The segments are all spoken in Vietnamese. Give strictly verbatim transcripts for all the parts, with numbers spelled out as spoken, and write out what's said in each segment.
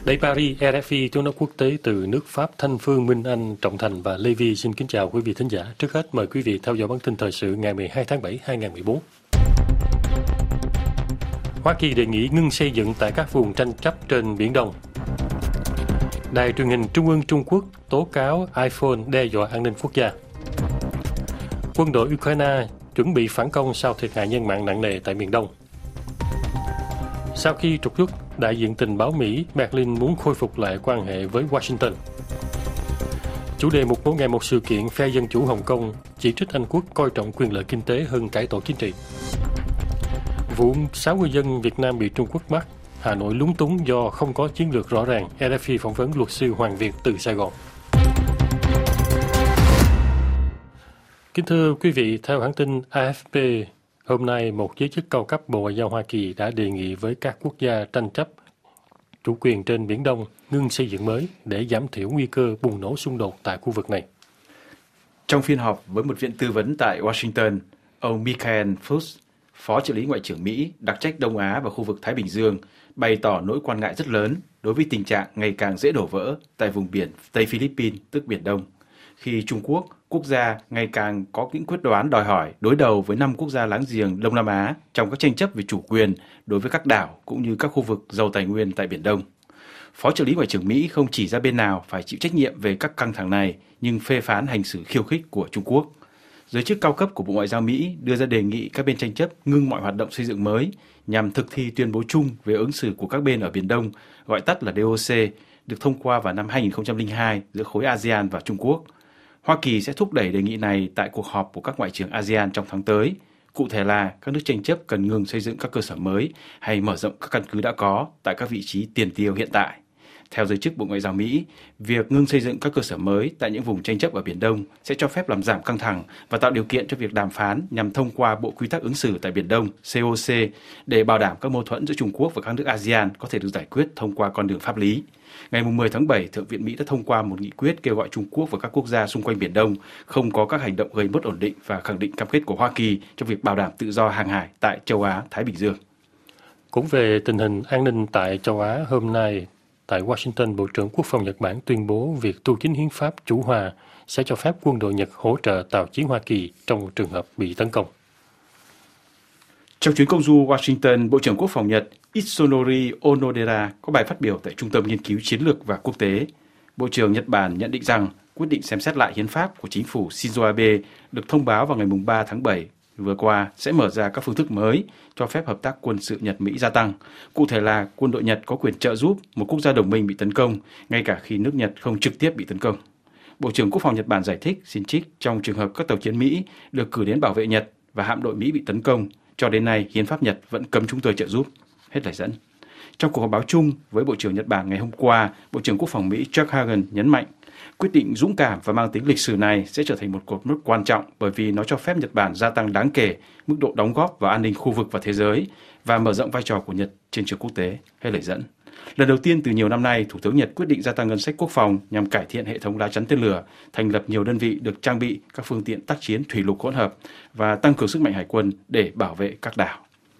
Đây Paris, rờ ép i tiếng nói quốc tế từ nước Pháp. Thanh Phương, Minh Anh, Trọng Thành và Lê Vi xin kính chào quý vị thính giả. Trước hết mời quý vị theo dõi bản tin thời sự ngày mười hai tháng bảy năm hai nghìn không trăm mười bốn. Hoa Kỳ đề nghị ngưng xây dựng tại các vùng tranh chấp trên Biển Đông. Đài truyền hình Trung ương Trung Quốc tố cáo iPhone đe dọa an ninh quốc gia. Quân đội Ukraine chuẩn bị phản công sau thiệt hại nhân mạng nặng nề tại miền Đông. Sau khi trục xuất, đại diện tình báo Mỹ Berlin muốn khôi phục lại quan hệ với Washington. Chủ đề một mỗi ngày một sự kiện, phe Dân chủ Hồng Kông chỉ trích Anh Quốc coi trọng quyền lợi kinh tế hơn cải tổ chính trị. Vụ sáu ngư dân Việt Nam bị Trung Quốc bắt, Hà Nội lúng túng do không có chiến lược rõ ràng. rờ ép i phỏng vấn luật sư Hoàng Việt từ Sài Gòn. Kính thưa quý vị, theo hãng tin a ép pê, hôm nay một giới chức cao cấp Bộ Ngoại giao Hoa Kỳ đã đề nghị với các quốc gia tranh chấp chủ quyền trên Biển Đông ngưng xây dựng mới để giảm thiểu nguy cơ bùng nổ xung đột tại khu vực này. Trong phiên họp với một viện tư vấn tại Washington, ông Michael Fuchs, Phó trợ lý Ngoại trưởng Mỹ đặc trách Đông Á và khu vực Thái Bình Dương, bày tỏ nỗi quan ngại rất lớn đối với tình trạng ngày càng dễ đổ vỡ tại vùng biển Tây Philippines, tức Biển Đông, khi Trung Quốc, quốc gia ngày càng có những quyết đoán đòi hỏi đối đầu với năm quốc gia láng giềng Đông Nam Á trong các tranh chấp về chủ quyền đối với các đảo cũng như các khu vực giàu tài nguyên tại Biển Đông. Phó trợ lý Ngoại trưởng Mỹ không chỉ ra bên nào phải chịu trách nhiệm về các căng thẳng này, nhưng phê phán hành xử khiêu khích của Trung Quốc. Giới chức cao cấp của Bộ Ngoại giao Mỹ đưa ra đề nghị các bên tranh chấp ngưng mọi hoạt động xây dựng mới nhằm thực thi tuyên bố chung về ứng xử của các bên ở Biển Đông, gọi tắt là đê ô xê, được thông qua vào năm hai nghìn không trăm lẻ hai giữa khối a sê an và Trung Quốc. Hoa Kỳ sẽ thúc đẩy đề nghị này tại cuộc họp của các ngoại trưởng a sê an trong tháng tới. Cụ thể là các nước tranh chấp cần ngừng xây dựng các cơ sở mới hay mở rộng các căn cứ đã có tại các vị trí tiền tiêu hiện tại. Theo giới chức Bộ Ngoại giao Mỹ, việc ngưng xây dựng các cơ sở mới tại những vùng tranh chấp ở Biển Đông sẽ cho phép làm giảm căng thẳng và tạo điều kiện cho việc đàm phán nhằm thông qua Bộ Quy tắc ứng xử tại Biển Đông xê ô xê để bảo đảm các mâu thuẫn giữa Trung Quốc và các nước a sê an có thể được giải quyết thông qua con đường pháp lý. Ngày mười tháng bảy, Thượng viện Mỹ đã thông qua một nghị quyết kêu gọi Trung Quốc và các quốc gia xung quanh Biển Đông không có các hành động gây mất ổn định và khẳng định cam kết của Hoa Kỳ trong việc bảo đảm tự do hàng hải tại châu Á, Thái Bình Dương. Cũng về tình hình an ninh tại châu Á, hôm nay tại Washington, Bộ trưởng Quốc phòng Nhật Bản tuyên bố việc tu chính hiến pháp chủ hòa sẽ cho phép quân đội Nhật hỗ trợ tàu chiến Hoa Kỳ trong trường hợp bị tấn công. Trong chuyến công du Washington, Bộ trưởng Quốc phòng Nhật Itsunori Onodera có bài phát biểu tại Trung tâm Nghiên cứu Chiến lược và Quốc tế. Bộ trưởng Nhật Bản nhận định rằng quyết định xem xét lại hiến pháp của chính phủ Shinzo Abe được thông báo vào ngày ba tháng bảy vừa qua sẽ mở ra các phương thức mới cho phép hợp tác quân sự Nhật-Mỹ gia tăng. Cụ thể là quân đội Nhật có quyền trợ giúp một quốc gia đồng minh bị tấn công, ngay cả khi nước Nhật không trực tiếp bị tấn công. Bộ trưởng Quốc phòng Nhật Bản giải thích xin trích trong trường hợp các tàu chiến Mỹ được cử đến bảo vệ Nhật và hạm đội Mỹ bị tấn công, cho đến nay hiến pháp Nhật vẫn cấm chúng tôi trợ giúp. Hết lời dẫn. Trong cuộc họp báo chung với Bộ trưởng Nhật Bản ngày hôm qua, Bộ trưởng Quốc phòng Mỹ Chuck Hagan nhấn mạnh quyết định dũng cảm và mang tính lịch sử này sẽ trở thành một cột mốc quan trọng bởi vì nó cho phép Nhật Bản gia tăng đáng kể mức độ đóng góp vào an ninh khu vực và thế giới và mở rộng vai trò của Nhật trên trường quốc tế. Hết lời dẫn. Lần đầu tiên từ nhiều năm nay, Thủ tướng Nhật quyết định gia tăng ngân sách quốc phòng nhằm cải thiện hệ thống lá chắn tên lửa, thành lập nhiều đơn vị được trang bị các phương tiện tác chiến thủy lục hỗn hợp và tăng cường sức mạnh hải quân để bảo vệ các đảo.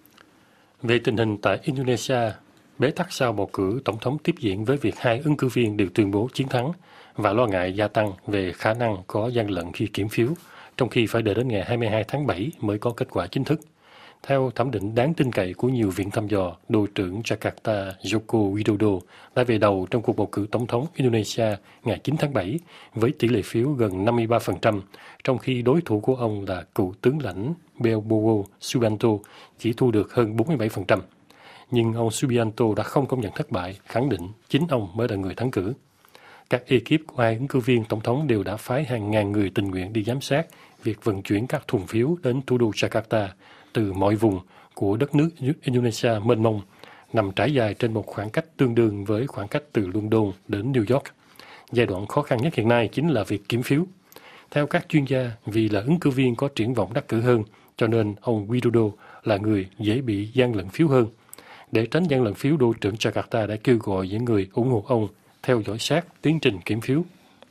Về tình hình tại Indonesia, bế tắc sau bầu cử tổng thống tiếp diễn với việc hai ứng cử viên đều tuyên bố chiến thắng và lo ngại gia tăng về khả năng có gian lận khi kiểm phiếu, trong khi phải đợi đến ngày hai mươi hai tháng bảy mới có kết quả chính thức. Theo thẩm định đáng tin cậy của nhiều viện thăm dò, đội trưởng Jakarta Joko Widodo đã về đầu trong cuộc bầu cử tổng thống Indonesia ngày chín tháng bảy với tỷ lệ phiếu gần năm mươi ba phần trăm, trong khi đối thủ của ông là cựu tướng lãnh Prabowo Subianto chỉ thu được hơn bốn mươi bảy phần trăm. Nhưng ông Subianto đã không công nhận thất bại, khẳng định chính ông mới là người thắng cử. Các ekip của hai ứng cử viên tổng thống đều đã phái hàng ngàn người tình nguyện đi giám sát việc vận chuyển các thùng phiếu đến thủ đô Jakarta từ mọi vùng của đất nước Indonesia mênh mông, nằm trải dài trên một khoảng cách tương đương với khoảng cách từ London đến New York. Giai đoạn khó khăn nhất hiện nay chính là việc kiểm phiếu. Theo các chuyên gia, vì là ứng cử viên có triển vọng đắc cử hơn, cho nên ông Widodo là người dễ bị gian lận phiếu hơn. Để tránh gian lận phiếu, đội trưởng Jakarta đã kêu gọi những người ủng hộ ông theo dõi sát tiến trình kiểm phiếu.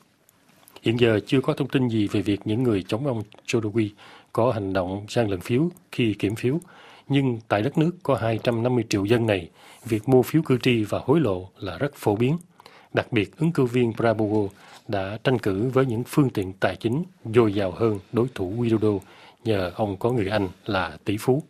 Hiện giờ chưa có thông tin gì về việc những người chống ông Jokowi có hành động gian lận phiếu khi kiểm phiếu, nhưng tại đất nước có hai trăm năm mươi triệu dân này, việc mua phiếu cử tri và hối lộ là rất phổ biến. Đặc biệt, ứng cử viên Prabowo đã tranh cử với những phương tiện tài chính dồi dào hơn đối thủ Widodo nhờ ông có người anh là tỷ phú.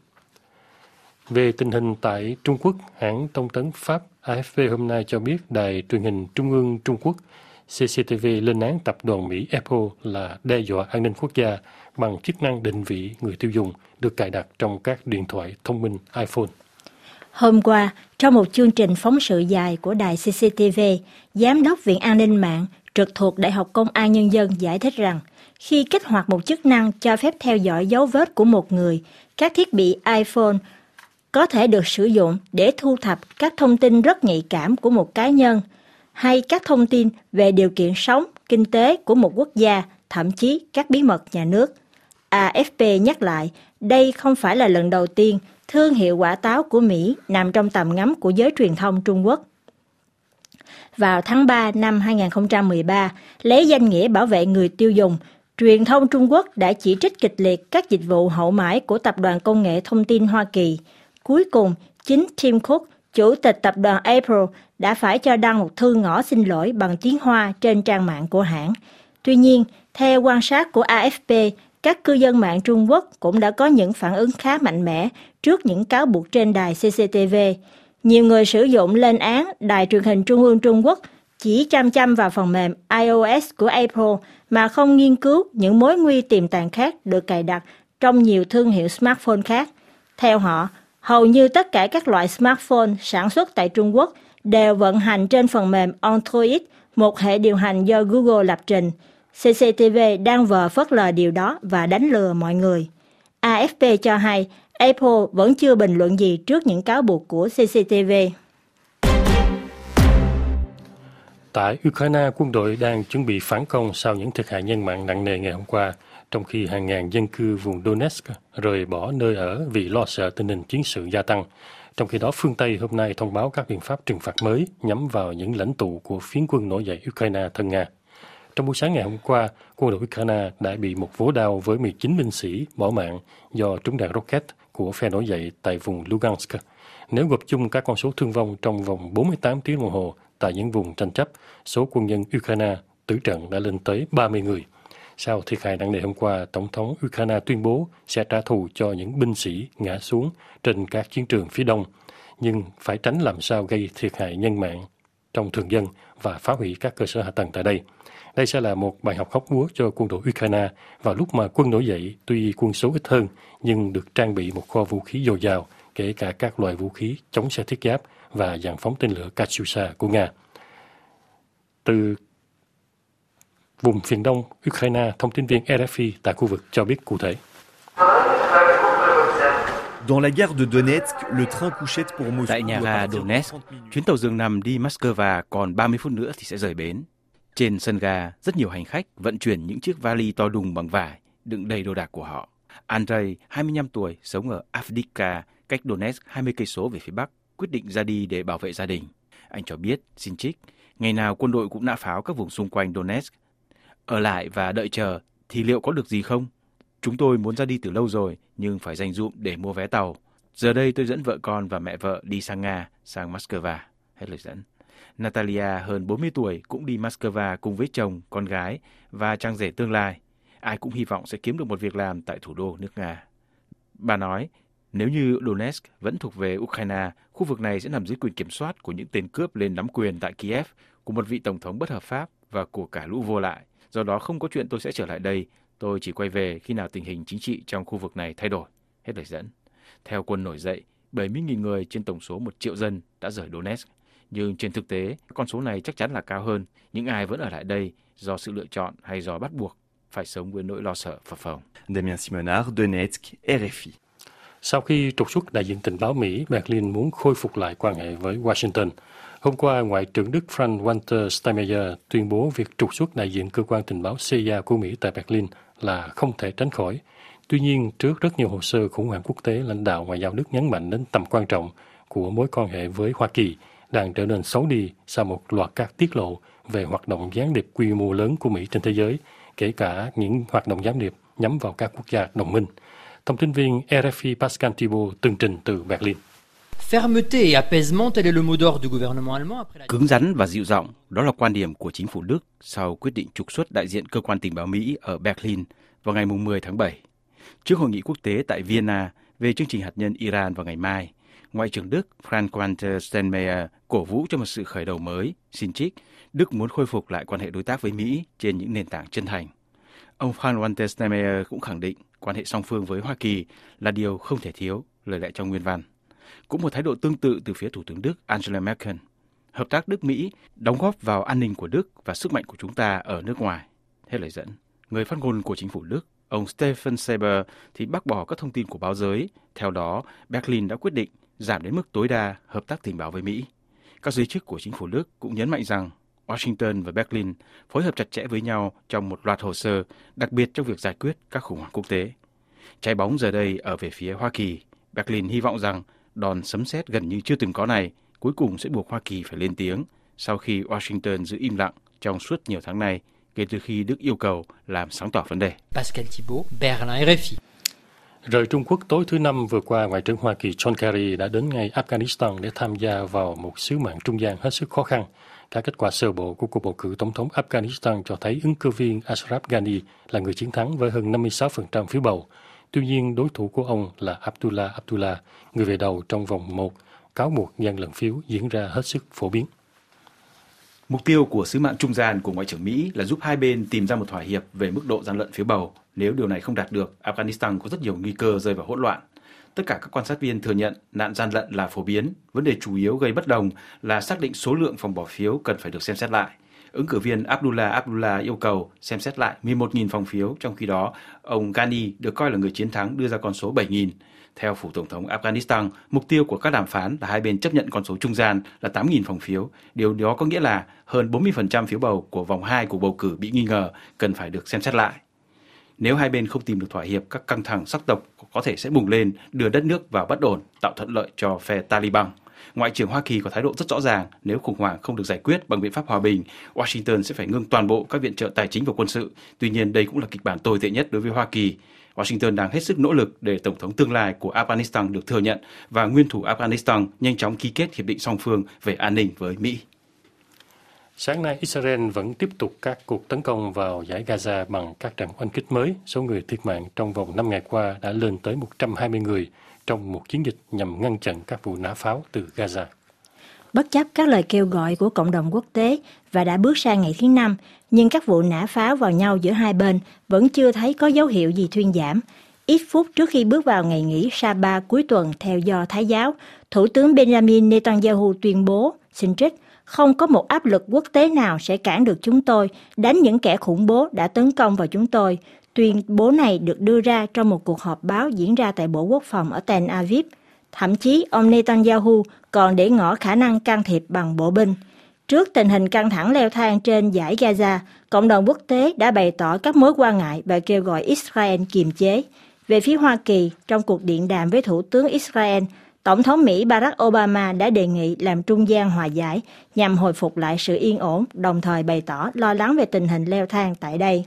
Về tình hình tại Trung Quốc, hãng thông tấn Pháp A F P hôm nay cho biết đài truyền hình Trung ương Trung Quốc C C T V lên án tập đoàn Mỹ Apple là đe dọa an ninh quốc gia bằng chức năng định vị người tiêu dùng được cài đặt trong các điện thoại thông minh iPhone. Hôm qua, trong một chương trình phóng sự dài của đài C C T V, Giám đốc Viện An ninh mạng trực thuộc Đại học Công an Nhân dân giải thích rằng khi kích hoạt một chức năng cho phép theo dõi dấu vết của một người, các thiết bị iPhone có thể được sử dụng để thu thập các thông tin rất nhạy cảm của một cá nhân hay các thông tin về điều kiện sống, kinh tế của một quốc gia, thậm chí các bí mật nhà nước. A F P nhắc lại, đây không phải là lần đầu tiên thương hiệu quả táo của Mỹ nằm trong tầm ngắm của giới truyền thông Trung Quốc. Vào tháng ba năm hai không một ba, lấy danh nghĩa bảo vệ người tiêu dùng, truyền thông Trung Quốc đã chỉ trích kịch liệt các dịch vụ hậu mãi của Tập đoàn Công nghệ Thông tin Hoa Kỳ. Cuối cùng, chính Tim Cook, chủ tịch tập đoàn Apple, đã phải cho đăng một thư ngỏ xin lỗi bằng tiếng Hoa trên trang mạng của hãng. Tuy nhiên, theo quan sát của A F P, các cư dân mạng Trung Quốc cũng đã có những phản ứng khá mạnh mẽ trước những cáo buộc trên đài C C T V. Nhiều người sử dụng lên án đài truyền hình Trung ương Trung Quốc chỉ chăm chăm vào phần mềm iOS của Apple mà không nghiên cứu những mối nguy tiềm tàng khác được cài đặt trong nhiều thương hiệu smartphone khác. Theo họ, hầu như tất cả các loại smartphone sản xuất tại Trung Quốc đều vận hành trên phần mềm Android, một hệ điều hành do Google lập trình. C C T V đang vờ phớt lờ điều đó và đánh lừa mọi người. A F P cho hay Apple vẫn chưa bình luận gì trước những cáo buộc của C C T V. Tại Ukraine, quân đội đang chuẩn bị phản công sau những thiệt hại nhân mạng nặng nề ngày hôm qua, trong khi hàng ngàn dân cư vùng Donetsk rời bỏ nơi ở vì lo sợ tình hình chiến sự gia tăng. Trong khi đó, phương Tây hôm nay thông báo các biện pháp trừng phạt mới nhắm vào những lãnh tụ của phiến quân nổi dậy Ukraine thân Nga. Trong buổi sáng ngày hôm qua, quân đội Ukraine đã bị một vố đao với mười chín binh sĩ bỏ mạng do trúng đạn rocket của phe nổi dậy tại vùng Lugansk. Nếu gộp chung các con số thương vong trong vòng bốn mươi tám tiếng đồng hồ tại những vùng tranh chấp, số quân nhân Ukraine tử trận đã lên tới ba mươi người. Sau thiệt hại nặng nề hôm qua, Tổng thống Ukraine tuyên bố sẽ trả thù cho những binh sĩ ngã xuống trên các chiến trường phía đông, nhưng phải tránh làm sao gây thiệt hại nhân mạng trong thường dân và phá hủy các cơ sở hạ tầng tại đây. Đây sẽ là một bài học hóc búa cho quân đội Ukraine vào lúc mà quân nổi dậy tuy quân số ít hơn nhưng được trang bị một kho vũ khí dồi dào, kể cả các loại vũ khí chống xe thiết giáp và dàn phóng tên lửa Katyusha của Nga. Từ vùng phiền đông Ukraine, thông tin viên R F I tại khu vực cho biết cụ thể. Tại nhà ga Donetsk, chuyến tàu giường nằm đi Moscow còn ba mươi phút nữa thì sẽ rời bến. Trên sân ga, rất nhiều hành khách vận chuyển những chiếc vali to đùng bằng vải đựng đầy đồ đạc của họ. Andrei, hai mươi lăm tuổi, sống ở Avdiivka, cách Donetsk hai mươi cây số về phía bắc, quyết định ra đi để bảo vệ gia đình. Anh cho biết, xin trích, ngày nào quân đội cũng nã pháo các vùng xung quanh Donetsk. Ở lại và đợi chờ thì liệu có được gì không? Chúng tôi muốn ra đi từ lâu rồi, nhưng phải dành dụm để mua vé tàu. Giờ đây tôi dẫn vợ con và mẹ vợ đi sang Nga, sang Moscow. Hết lời dẫn. Natalia, hơn bốn mươi tuổi, cũng đi Moscow cùng với chồng, con gái và trang rể tương lai. Ai cũng hy vọng sẽ kiếm được một việc làm tại thủ đô nước Nga. Bà nói, nếu như Donetsk vẫn thuộc về Ukraine, khu vực này sẽ nằm dưới quyền kiểm soát của những tên cướp lên nắm quyền tại Kiev, của một vị tổng thống bất hợp pháp và của cả lũ vô lại. Do đó không có chuyện tôi sẽ trở lại đây, tôi chỉ quay về khi nào tình hình chính trị trong khu vực này thay đổi. Hết lời dẫn. Theo quân nổi dậy, bảy mươi nghìn người trên tổng số một triệu dân đã rời Donetsk. Nhưng trên thực tế, con số này chắc chắn là cao hơn. Những ai vẫn ở lại đây do sự lựa chọn hay do bắt buộc phải sống với nỗi lo sợ phập phồng. Damien Simonard, Donetsk, R F I. Sau khi trục xuất đại diện tình báo Mỹ, Berlin muốn khôi phục lại quan hệ với Washington. Hôm qua, Ngoại trưởng Đức Frank-Walter Steinmeier tuyên bố việc trục xuất đại diện cơ quan tình báo C I A của Mỹ tại Berlin là không thể tránh khỏi. Tuy nhiên, trước rất nhiều hồ sơ khủng hoảng quốc tế, lãnh đạo ngoại giao Đức nhấn mạnh đến tầm quan trọng của mối quan hệ với Hoa Kỳ đang trở nên xấu đi sau một loạt các tiết lộ về hoạt động gián điệp quy mô lớn của Mỹ trên thế giới, kể cả những hoạt động gián điệp nhắm vào các quốc gia đồng minh. Thông tin viên rờ ép i Pascal Thibault tường trình từ Berlin. Fermeté et apaisement, tel est le mot d'ordre du gouvernement allemand. Cứng rắn và dịu giọng, đó là quan điểm của chính phủ Đức sau quyết định trục xuất đại diện cơ quan tình báo Mỹ ở Berlin vào ngày mười tháng bảy. Trước hội nghị quốc tế tại Vienna về chương trình hạt nhân Iran vào ngày mai, Ngoại trưởng Đức Frank-Walter Steinmeier cổ vũ cho một sự khởi đầu mới, xin trích, Đức muốn khôi phục lại quan hệ đối tác với Mỹ trên những nền tảng chân thành. Ông Frank-Walter Steinmeier cũng khẳng định quan hệ song phương với Hoa Kỳ là điều không thể thiếu, lời lẽ trong nguyên văn. Cũng một thái độ tương tự từ phía Thủ tướng Đức Angela Merkel. Hợp tác Đức-Mỹ đóng góp vào an ninh của Đức và sức mạnh của chúng ta ở nước ngoài. Hết lời dẫn, người phát ngôn của chính phủ Đức, ông Stefan Seber thì bác bỏ các thông tin của báo giới. Theo đó, Berlin đã quyết định giảm đến mức tối đa hợp tác tình báo với Mỹ. Các giới chức của chính phủ Đức cũng nhấn mạnh rằng Washington và Berlin phối hợp chặt chẽ với nhau trong một loạt hồ sơ, đặc biệt trong việc giải quyết các khủng hoảng quốc tế. Trái bóng giờ đây ở về phía Hoa Kỳ. Berlin hy vọng rằng đòn sấm sét gần như chưa từng có này cuối cùng sẽ buộc Hoa Kỳ phải lên tiếng sau khi Washington giữ im lặng trong suốt nhiều tháng nay kể từ khi Đức yêu cầu làm sáng tỏ vấn đề. Pascal Thibault, Berlin, rờ ép i. Rời Trung Quốc tối thứ Năm vừa qua, Ngoại trưởng Hoa Kỳ John Kerry đã đến ngay Afghanistan để tham gia vào một sứ mạng trung gian hết sức khó khăn. Các kết quả sơ bộ của cuộc bầu cử tổng thống Afghanistan cho thấy ứng cử viên Ashraf Ghani là người chiến thắng với hơn năm mươi sáu phần trăm phiếu bầu. Tuy nhiên, đối thủ của ông là Abdullah Abdullah, người về đầu trong vòng một, cáo buộc gian lận phiếu diễn ra hết sức phổ biến. Mục tiêu của sứ mạng trung gian của Ngoại trưởng Mỹ là giúp hai bên tìm ra một thỏa hiệp về mức độ gian lận phiếu bầu. Nếu điều này không đạt được, Afghanistan có rất nhiều nguy cơ rơi vào hỗn loạn. Tất cả các quan sát viên thừa nhận nạn gian lận là phổ biến. Vấn đề chủ yếu gây bất đồng là xác định số lượng phòng bỏ phiếu cần phải được xem xét lại. Ứng cử viên Abdullah Abdullah yêu cầu xem xét lại mười một nghìn phòng phiếu, trong khi đó ông Ghani được coi là người chiến thắng đưa ra con số bảy nghìn. Theo phủ tổng thống Afghanistan, mục tiêu của các đàm phán là hai bên chấp nhận con số trung gian là tám nghìn phòng phiếu. Điều đó có nghĩa là hơn bốn mươi phần trăm phiếu bầu của vòng hai của bầu cử bị nghi ngờ cần phải được xem xét lại. Nếu hai bên không tìm được thỏa hiệp, các căng thẳng sắc tộc có thể sẽ bùng lên, đưa đất nước vào bất ổn, tạo thuận lợi cho phe Taliban. Ngoại trưởng Hoa Kỳ có thái độ rất rõ ràng, nếu khủng hoảng không được giải quyết bằng biện pháp hòa bình, Washington sẽ phải ngưng toàn bộ các viện trợ tài chính và quân sự. Tuy nhiên, đây cũng là kịch bản tồi tệ nhất đối với Hoa Kỳ. Washington đang hết sức nỗ lực để Tổng thống tương lai của Afghanistan được thừa nhận và nguyên thủ Afghanistan nhanh chóng ký kết hiệp định song phương về an ninh với Mỹ. Sáng nay, Israel vẫn tiếp tục các cuộc tấn công vào dải Gaza bằng các trận oanh kích mới. Số người thiệt mạng trong vòng năm ngày qua đã lên tới một trăm hai mươi người trong một chiến dịch nhằm ngăn chặn các vụ nã pháo từ Gaza. Bất chấp các lời kêu gọi của cộng đồng quốc tế và đã bước sang ngày thứ năm, nhưng các vụ nã pháo vào nhau giữa hai bên vẫn chưa thấy có dấu hiệu gì thuyên giảm. Ít phút trước khi bước vào ngày nghỉ Sa-ba cuối tuần theo Do Thái giáo, Thủ tướng Benjamin Netanyahu tuyên bố, xin trích, không có một áp lực quốc tế nào sẽ cản được chúng tôi đánh những kẻ khủng bố đã tấn công vào chúng tôi. Tuyên bố này được đưa ra trong một cuộc họp báo diễn ra tại Bộ Quốc phòng ở Tel Aviv. Thậm chí, ông Netanyahu còn để ngỏ khả năng can thiệp bằng bộ binh. Trước tình hình căng thẳng leo thang trên dải Gaza, cộng đồng quốc tế đã bày tỏ các mối quan ngại và kêu gọi Israel kiềm chế. Về phía Hoa Kỳ, trong cuộc điện đàm với Thủ tướng Israel, Tổng thống Mỹ Barack Obama đã đề nghị làm trung gian hòa giải nhằm hồi phục lại sự yên ổn, đồng thời bày tỏ lo lắng về tình hình leo thang tại đây.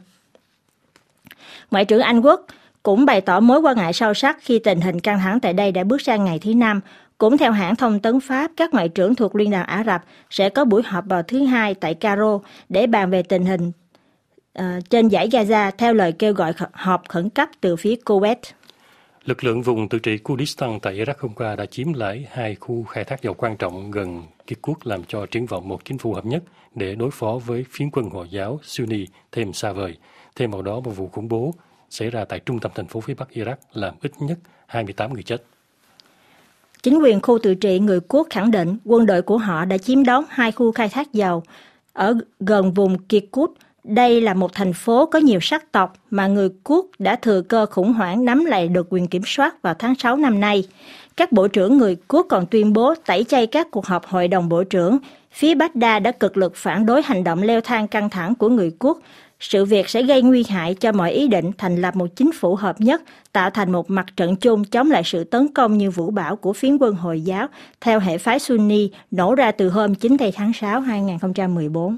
Ngoại trưởng Anh Quốc cũng bày tỏ mối quan ngại sâu sắc khi tình hình căng thẳng tại đây đã bước sang ngày thứ năm. Cũng theo hãng thông tấn Pháp, các ngoại trưởng thuộc Liên đoàn Ả Rập sẽ có buổi họp vào thứ Hai tại Cairo để bàn về tình hình uh, trên dải Gaza theo lời kêu gọi họp khẩn cấp từ phía Kuwait. Lực lượng vùng tự trị Kurdistan tại Iraq hôm qua đã chiếm lấy hai khu khai thác dầu quan trọng gần Kirkuk, làm cho triển vọng một chính phủ hợp nhất để đối phó với phiến quân Hồi giáo Sunni thêm xa vời. Thêm vào đó, một vụ khủng bố xảy ra tại trung tâm thành phố phía Bắc Iraq làm ít nhất hai mươi tám người chết. Chính quyền khu tự trị người Kurd khẳng định quân đội của họ đã chiếm đóng hai khu khai thác dầu ở gần vùng Kirkuk. Đây là một thành phố có nhiều sắc tộc mà người Kurd đã thừa cơ khủng hoảng nắm lại được quyền kiểm soát vào tháng sáu năm nay. Các bộ trưởng người Kurd còn tuyên bố tẩy chay các cuộc họp hội đồng bộ trưởng. Phía Baghdad đã cực lực phản đối hành động leo thang căng thẳng của người Kurd. Sự việc sẽ gây nguy hại cho mọi ý định thành lập một chính phủ hợp nhất, tạo thành một mặt trận chung chống lại sự tấn công như vũ bão của phiến quân Hồi giáo theo hệ phái Sunni nổ ra từ hôm chín tháng sáu năm hai nghìn không trăm mười bốn.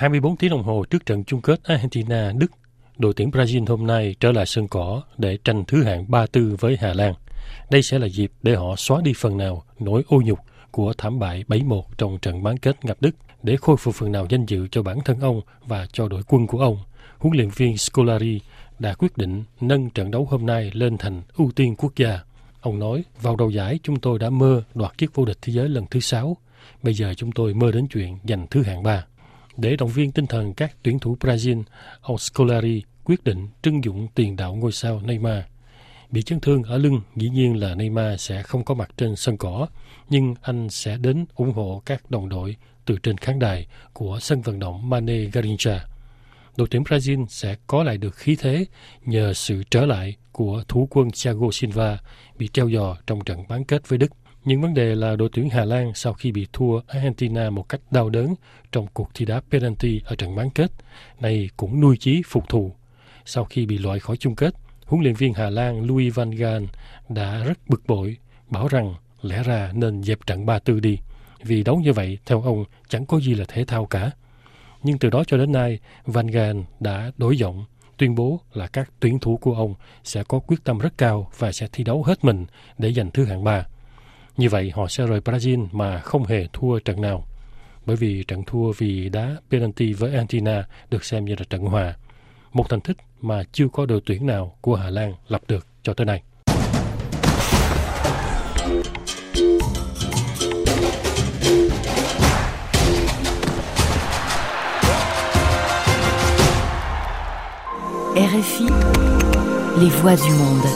hai mươi bốn tiếng đồng hồ trước trận chung kết Argentina-Đức, đội tuyển Brazil hôm nay trở lại sân cỏ để tranh thứ hạng ba tư với Hà Lan. Đây sẽ là dịp để họ xóa đi phần nào nỗi ô nhục của thảm bại bảy một trong trận bán kết gặp Đức, để khôi phục phần nào danh dự cho bản thân ông và cho đội quân của ông. Huấn luyện viên Scolari đã quyết định nâng trận đấu hôm nay lên thành ưu tiên quốc gia. Ông nói, vào đầu giải chúng tôi đã mơ đoạt chức vô địch thế giới lần thứ sáu. Bây giờ chúng tôi mơ đến chuyện giành thứ hạng ba. Để động viên tinh thần các tuyển thủ Brazil, ông Scolari quyết định trưng dụng tiền đạo ngôi sao Neymar. Bị chấn thương ở lưng, dĩ nhiên là Neymar sẽ không có mặt trên sân cỏ, nhưng anh sẽ đến ủng hộ các đồng đội từ trên khán đài của sân vận động Mané Garrincha. Đội tuyển Brazil sẽ có lại được khí thế nhờ sự trở lại của thủ quân Thiago Silva bị treo giò trong trận bán kết với Đức. Nhưng vấn đề là đội tuyển Hà Lan sau khi bị thua Argentina một cách đau đớn trong cuộc thi đá penalty ở trận bán kết, này cũng nuôi chí phục thù. Sau khi bị loại khỏi chung kết, huấn luyện viên Hà Lan Louis van Gaal đã rất bực bội, bảo rằng lẽ ra nên dẹp trận ba tư đi, vì đấu như vậy theo ông chẳng có gì là thể thao cả. Nhưng từ đó cho đến nay, Van Gaal đã đổi giọng, tuyên bố là các tuyển thủ của ông sẽ có quyết tâm rất cao và sẽ thi đấu hết mình để giành thứ hạng ba. Như vậy họ sẽ rời Brazil mà không hề thua trận nào, bởi vì trận thua vì đá penalty với Argentina được xem như là trận hòa, một thành tích mà chưa có đội tuyển nào của Hà Lan lập được cho tới nay. R F I, les voix du monde.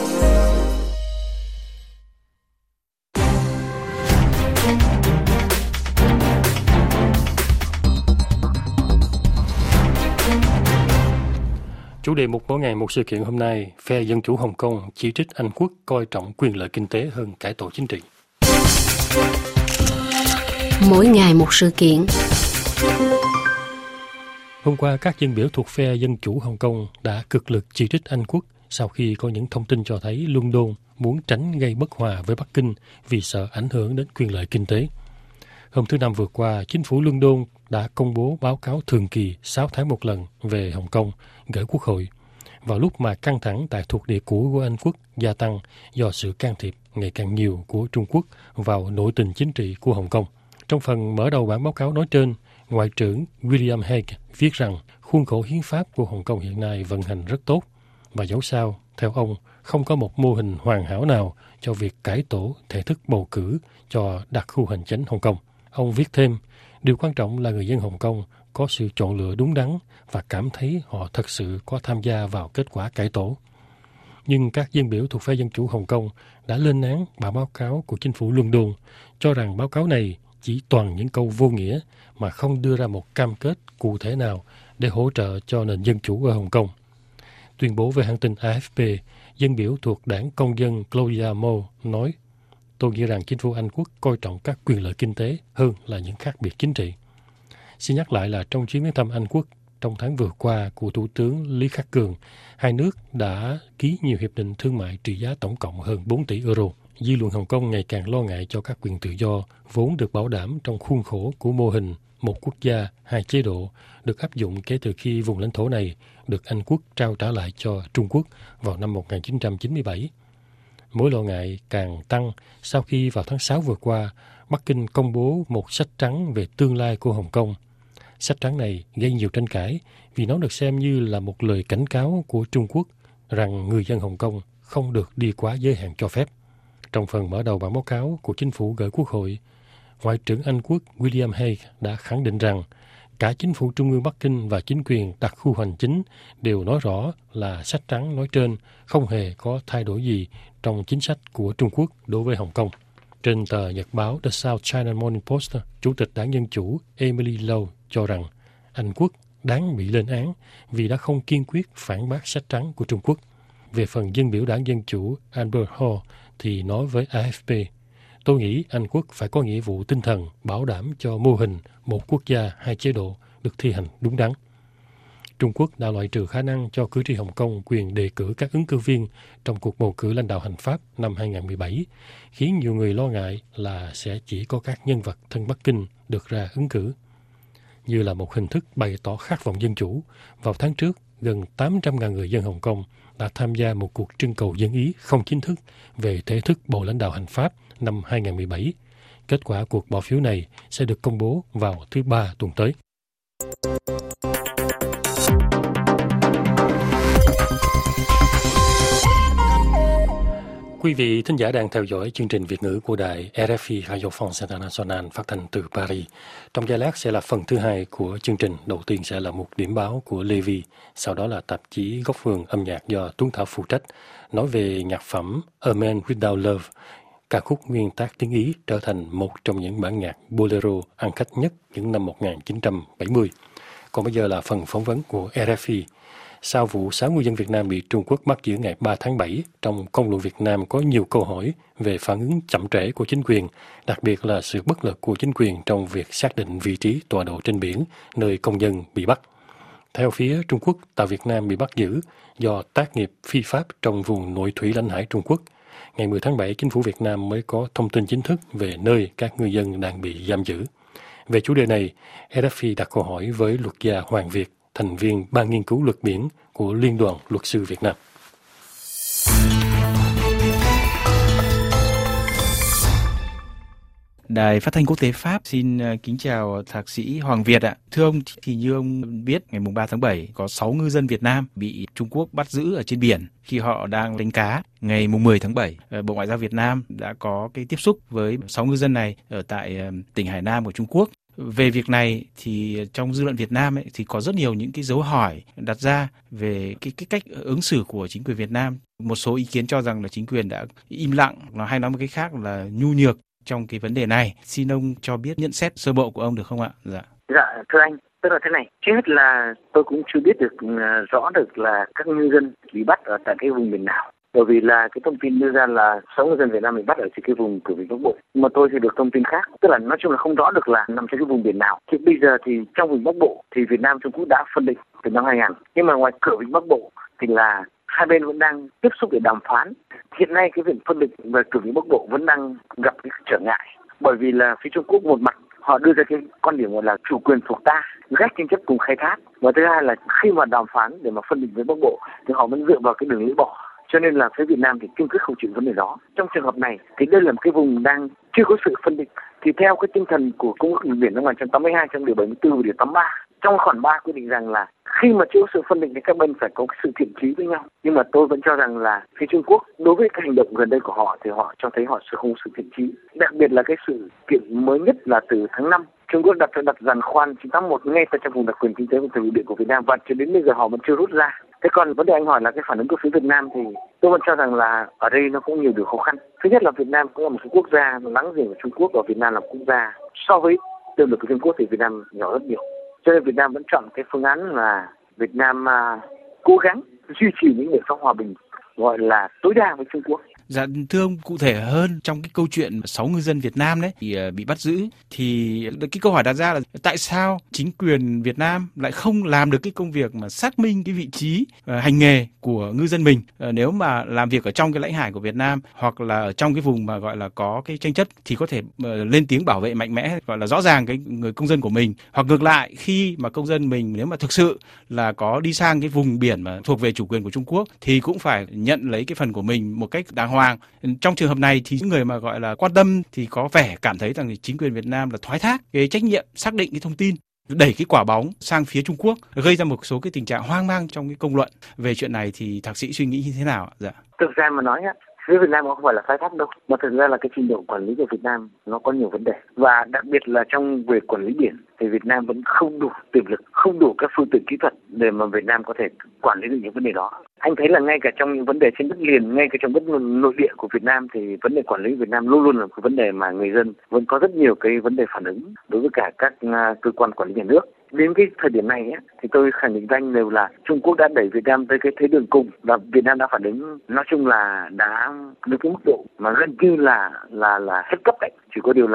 Chủ đề mục mỗi ngày một sự kiện hôm nay, phe Dân chủ Hồng Kông chỉ trích Anh quốc coi trọng quyền lợi kinh tế hơn cải tổ chính trị. Mỗi ngày một sự kiện. Hôm qua, các dân biểu thuộc phe Dân chủ Hồng Kông đã cực lực chỉ trích Anh quốc sau khi có những thông tin cho thấy London muốn tránh gây bất hòa với Bắc Kinh vì sợ ảnh hưởng đến quyền lợi kinh tế. Hôm thứ Năm vừa qua, chính phủ London đã công bố báo cáo thường kỳ sáu tháng một lần về Hồng Kông gửi Quốc hội, vào lúc mà căng thẳng tại thuộc địa cũ của Anh quốc gia tăng do sự can thiệp ngày càng nhiều của Trung Quốc vào nội tình chính trị của Hồng Kông. Trong phần mở đầu bản báo cáo nói trên, Ngoại trưởng William Hague viết rằng khuôn khổ hiến pháp của Hồng Kông hiện nay vận hành rất tốt, và dẫu sao, theo ông, không có một mô hình hoàn hảo nào cho việc cải tổ thể thức bầu cử cho đặc khu hành chính Hồng Kông. Ông viết thêm, điều quan trọng là người dân Hồng Kông có sự chọn lựa đúng đắn và cảm thấy họ thật sự có tham gia vào kết quả cải tổ. Nhưng các dân biểu thuộc phe Dân chủ Hồng Kông đã lên án bản báo cáo của chính phủ London, cho rằng báo cáo này chỉ toàn những câu vô nghĩa mà không đưa ra một cam kết cụ thể nào để hỗ trợ cho nền dân chủ ở Hồng Kông. Tuyên bố về hãng tin A F P, dân biểu thuộc đảng Công dân Claudia Mo nói, tôi nghĩ rằng chính phủ Anh quốc coi trọng các quyền lợi kinh tế hơn là những khác biệt chính trị. Xin nhắc lại là trong chuyến viếng thăm Anh quốc trong tháng vừa qua của Thủ tướng Lý Khắc Cường, hai nước đã ký nhiều hiệp định thương mại trị giá tổng cộng hơn bốn tỷ euro. Dư luận Hồng Kông ngày càng lo ngại cho các quyền tự do vốn được bảo đảm trong khuôn khổ của mô hình một quốc gia, hai chế độ được áp dụng kể từ khi vùng lãnh thổ này được Anh quốc trao trả lại cho Trung Quốc vào năm một nghìn chín trăm chín mươi bảy. Mối lo ngại càng tăng sau khi vào tháng sáu vừa qua, Bắc Kinh công bố một sách trắng về tương lai của Hồng Kông. Sách trắng này gây nhiều tranh cãi vì nó được xem như là một lời cảnh cáo của Trung Quốc rằng người dân Hồng Kông không được đi quá giới hạn cho phép. Trong phần mở đầu bản báo cáo của chính phủ gửi Quốc hội, Ngoại trưởng Anh quốc William Hague đã khẳng định rằng cả chính phủ Trung ương Bắc Kinh và chính quyền đặc khu hành chính đều nói rõ là sách trắng nói trên không hề có thay đổi gì trong chính sách của Trung Quốc đối với Hồng Kông. Trên tờ nhật báo The South China Morning Post, Chủ tịch Đảng Dân Chủ Emily Lau cho rằng Anh quốc đáng bị lên án vì đã không kiên quyết phản bác sách trắng của Trung Quốc. Về phần dân biểu Đảng Dân Chủ Albert Hall thì nói với A F P, tôi nghĩ Anh quốc phải có nghĩa vụ tinh thần bảo đảm cho mô hình một quốc gia, hai chế độ được thi hành đúng đắn. Trung Quốc đã loại trừ khả năng cho cử tri Hồng Kông quyền đề cử các ứng cử viên trong cuộc bầu cử lãnh đạo hành pháp năm hai không một bảy, khiến nhiều người lo ngại là sẽ chỉ có các nhân vật thân Bắc Kinh được ra ứng cử. như là một hình thức bày tỏ khát vọng dân chủ. Vào tháng trước, gần tám trăm nghìn người dân Hồng Kông đã tham gia một cuộc trưng cầu dân ý không chính thức về thể thức bầu lãnh đạo hành pháp năm hai không một bảy. Kết quả cuộc bỏ phiếu này sẽ được công bố vào thứ Ba tuần tới. Quý vị thính giả đang theo dõi chương trình Việt ngữ của đài rờ ép i Radio France International phát thanh từ Paris. Trong giây lát sẽ là phần thứ hai của chương trình. Đầu tiên sẽ là một điểm báo của Levi, sau đó là tạp chí Góc Vườn âm nhạc do Tuấn Thảo phụ trách, nói về nhạc phẩm A Man Without Love, ca khúc nguyên tác tiếng Ý trở thành một trong những bản nhạc bolero ăn khách nhất những năm một nghìn chín trăm bảy mươi. Còn bây giờ là phần phỏng vấn của rờ ép i. Sau vụ sáu ngư dân Việt Nam bị Trung Quốc bắt giữ ngày ba tháng bảy, trong công luận Việt Nam có nhiều câu hỏi về phản ứng chậm trễ của chính quyền, đặc biệt là sự bất lực của chính quyền trong việc xác định vị trí tọa độ trên biển nơi công dân bị bắt. Theo phía Trung Quốc, tàu Việt Nam bị bắt giữ do tác nghiệp phi pháp trong vùng nội thủy lãnh hải Trung Quốc. Ngày mười tháng bảy, chính phủ Việt Nam mới có thông tin chính thức về nơi các ngư dân đang bị giam giữ. Về chủ đề này, rờ ép i đặt câu hỏi với luật gia Hoàng Việt, thành viên Ban nghiên cứu luật biển của Liên đoàn Luật sư Việt Nam. Đài Phát thanh Quốc tế Pháp xin kính chào Thạc sĩ Hoàng Việt ạ. Thưa ông, thì như ông biết, ngày ba tháng bảy có sáu ngư dân Việt Nam bị Trung Quốc bắt giữ ở trên biển khi họ đang đánh cá. Ngày mười tháng bảy, Bộ Ngoại giao Việt Nam đã có cái tiếp xúc với sáu ngư dân này ở tại tỉnh Hải Nam của Trung Quốc. Về việc này thì trong dư luận Việt Nam ấy, thì có rất nhiều những cái dấu hỏi đặt ra về cái, cái cách ứng xử của chính quyền Việt Nam. Một số ý kiến cho rằng là chính quyền đã im lặng, hay nói một cách khác là nhu nhược trong cái vấn đề này. Xin ông cho biết nhận xét sơ bộ của ông được không ạ? Dạ. Dạ, thưa anh, tức là thế này. Trước hết là tôi cũng chưa biết được rõ được là các ngư dân bị bắt ở tại cái vùng biển nào. Bởi vì là cái thông tin đưa ra là sáu ngư dân Việt Nam bị bắt ở trên cái vùng cửa Vịnh Bắc Bộ, mà tôi thì được thông tin khác, tức là nói chung là không rõ được là nằm trên cái vùng biển nào. Thì bây giờ thì trong Vịnh Bắc Bộ thì Việt Nam Trung Quốc đã phân định từ năm hai nghìn, nhưng mà ngoài cửa Vịnh Bắc Bộ thì là hai bên vẫn đang tiếp xúc để đàm phán. Hiện nay cái việc phân định về cửa Vịnh Bắc Bộ vẫn đang gặp cái trở ngại, bởi vì là phía Trung Quốc một mặt họ đưa ra cái quan điểm gọi là chủ quyền thuộc ta, gác tranh chấp cùng khai thác, và thứ hai là khi mà đàm phán để mà phân định với Bắc Bộ thì họ vẫn dựa vào cái đường lưỡi bò. Cho nên là phía Việt Nam thì kiên quyết không chịu vấn đề đó. Trong trường hợp này thì đây là một cái vùng đang chưa có sự phân định. Thì theo cái tinh thần của Công ước Biển năm một nghìn chín trăm tám mươi hai trong điều bảy mươi tư và điều tám mươi ba, trong khoản ba quy định rằng là khi mà chưa có sự phân định thì các bên phải có sự thiện chí với nhau. Nhưng mà tôi vẫn cho rằng là phía Trung Quốc đối với cái hành động gần đây của họ thì họ cho thấy họ sẽ không có sự thiện chí. Đặc biệt là cái sự kiện mới nhất là từ tháng năm, Trung Quốc đặt đặt giàn khoan chín tám một ngay tại trong vùng đặc quyền kinh tế và thềm lục địa của Việt Nam, và cho đến bây giờ họ vẫn chưa rút ra. Thế còn vấn đề anh hỏi là cái phản ứng của phía Việt Nam thì tôi vẫn cho rằng là ở đây nó cũng nhiều điều khó khăn. Thứ nhất là Việt Nam cũng là một cái quốc gia láng giềng của Trung Quốc, và Việt Nam là một quốc gia so với tiềm lực của Trung Quốc thì Việt Nam nhỏ rất nhiều. Cho nên Việt Nam vẫn chọn cái phương án là Việt Nam uh, cố gắng duy trì những biện pháp hòa bình gọi là tối đa với Trung Quốc. Dạ, thưa ông, cụ thể hơn trong cái câu chuyện sáu ngư dân Việt Nam đấy thì bị bắt giữ, thì cái câu hỏi đặt ra là tại sao chính quyền Việt Nam lại không làm được cái công việc mà xác minh cái vị trí uh, hành nghề của ngư dân mình. Uh, nếu mà làm việc ở trong cái lãnh hải của Việt Nam hoặc là ở trong cái vùng mà gọi là có cái tranh chấp thì có thể uh, lên tiếng bảo vệ mạnh mẽ, gọi là rõ ràng cái người công dân của mình. Hoặc ngược lại, khi mà công dân mình nếu mà thực sự là có đi sang cái vùng biển mà thuộc về chủ quyền của Trung Quốc thì cũng phải nhận lấy cái phần của mình một cách đàng hoàng. Trong trường hợp này thì những người mà gọi là quan tâm thì có vẻ cảm thấy rằng chính quyền Việt Nam là thoái thác cái trách nhiệm xác định cái thông tin, đẩy cái quả bóng sang phía Trung Quốc, gây ra một số cái tình trạng hoang mang trong cái công luận. Về chuyện này thì thạc sĩ suy nghĩ như thế nào? Dạ. Thực ra mà nói á, phía Việt Nam cũng không phải là thoái thác đâu, mà thực ra là cái trình độ quản lý của Việt Nam nó có nhiều vấn đề, và đặc biệt là trong việc quản lý biển thì Việt Nam vẫn không đủ tiềm lực, không đủ các phương tiện kỹ thuật để mà Việt Nam có thể quản lý được những vấn đề đó. Anh thấy là ngay cả trong những vấn đề trên đất liền, ngay cả trong đất nội địa của Việt Nam thì vấn đề quản lý Việt Nam luôn luôn là một vấn đề mà người dân vẫn có rất nhiều cái vấn đề phản ứng đối với cả các cơ quan quản lý nhà nước. Đến cái thời điểm này ấy, thì tôi khẳng định danh đều là Trung Quốc đã đẩy Việt Nam tới cái thế đường cùng, và Việt Nam đã phản ứng nói chung là đã đến cái mức độ mà gần như là là là hết cấp đấy. Chỉ có điều là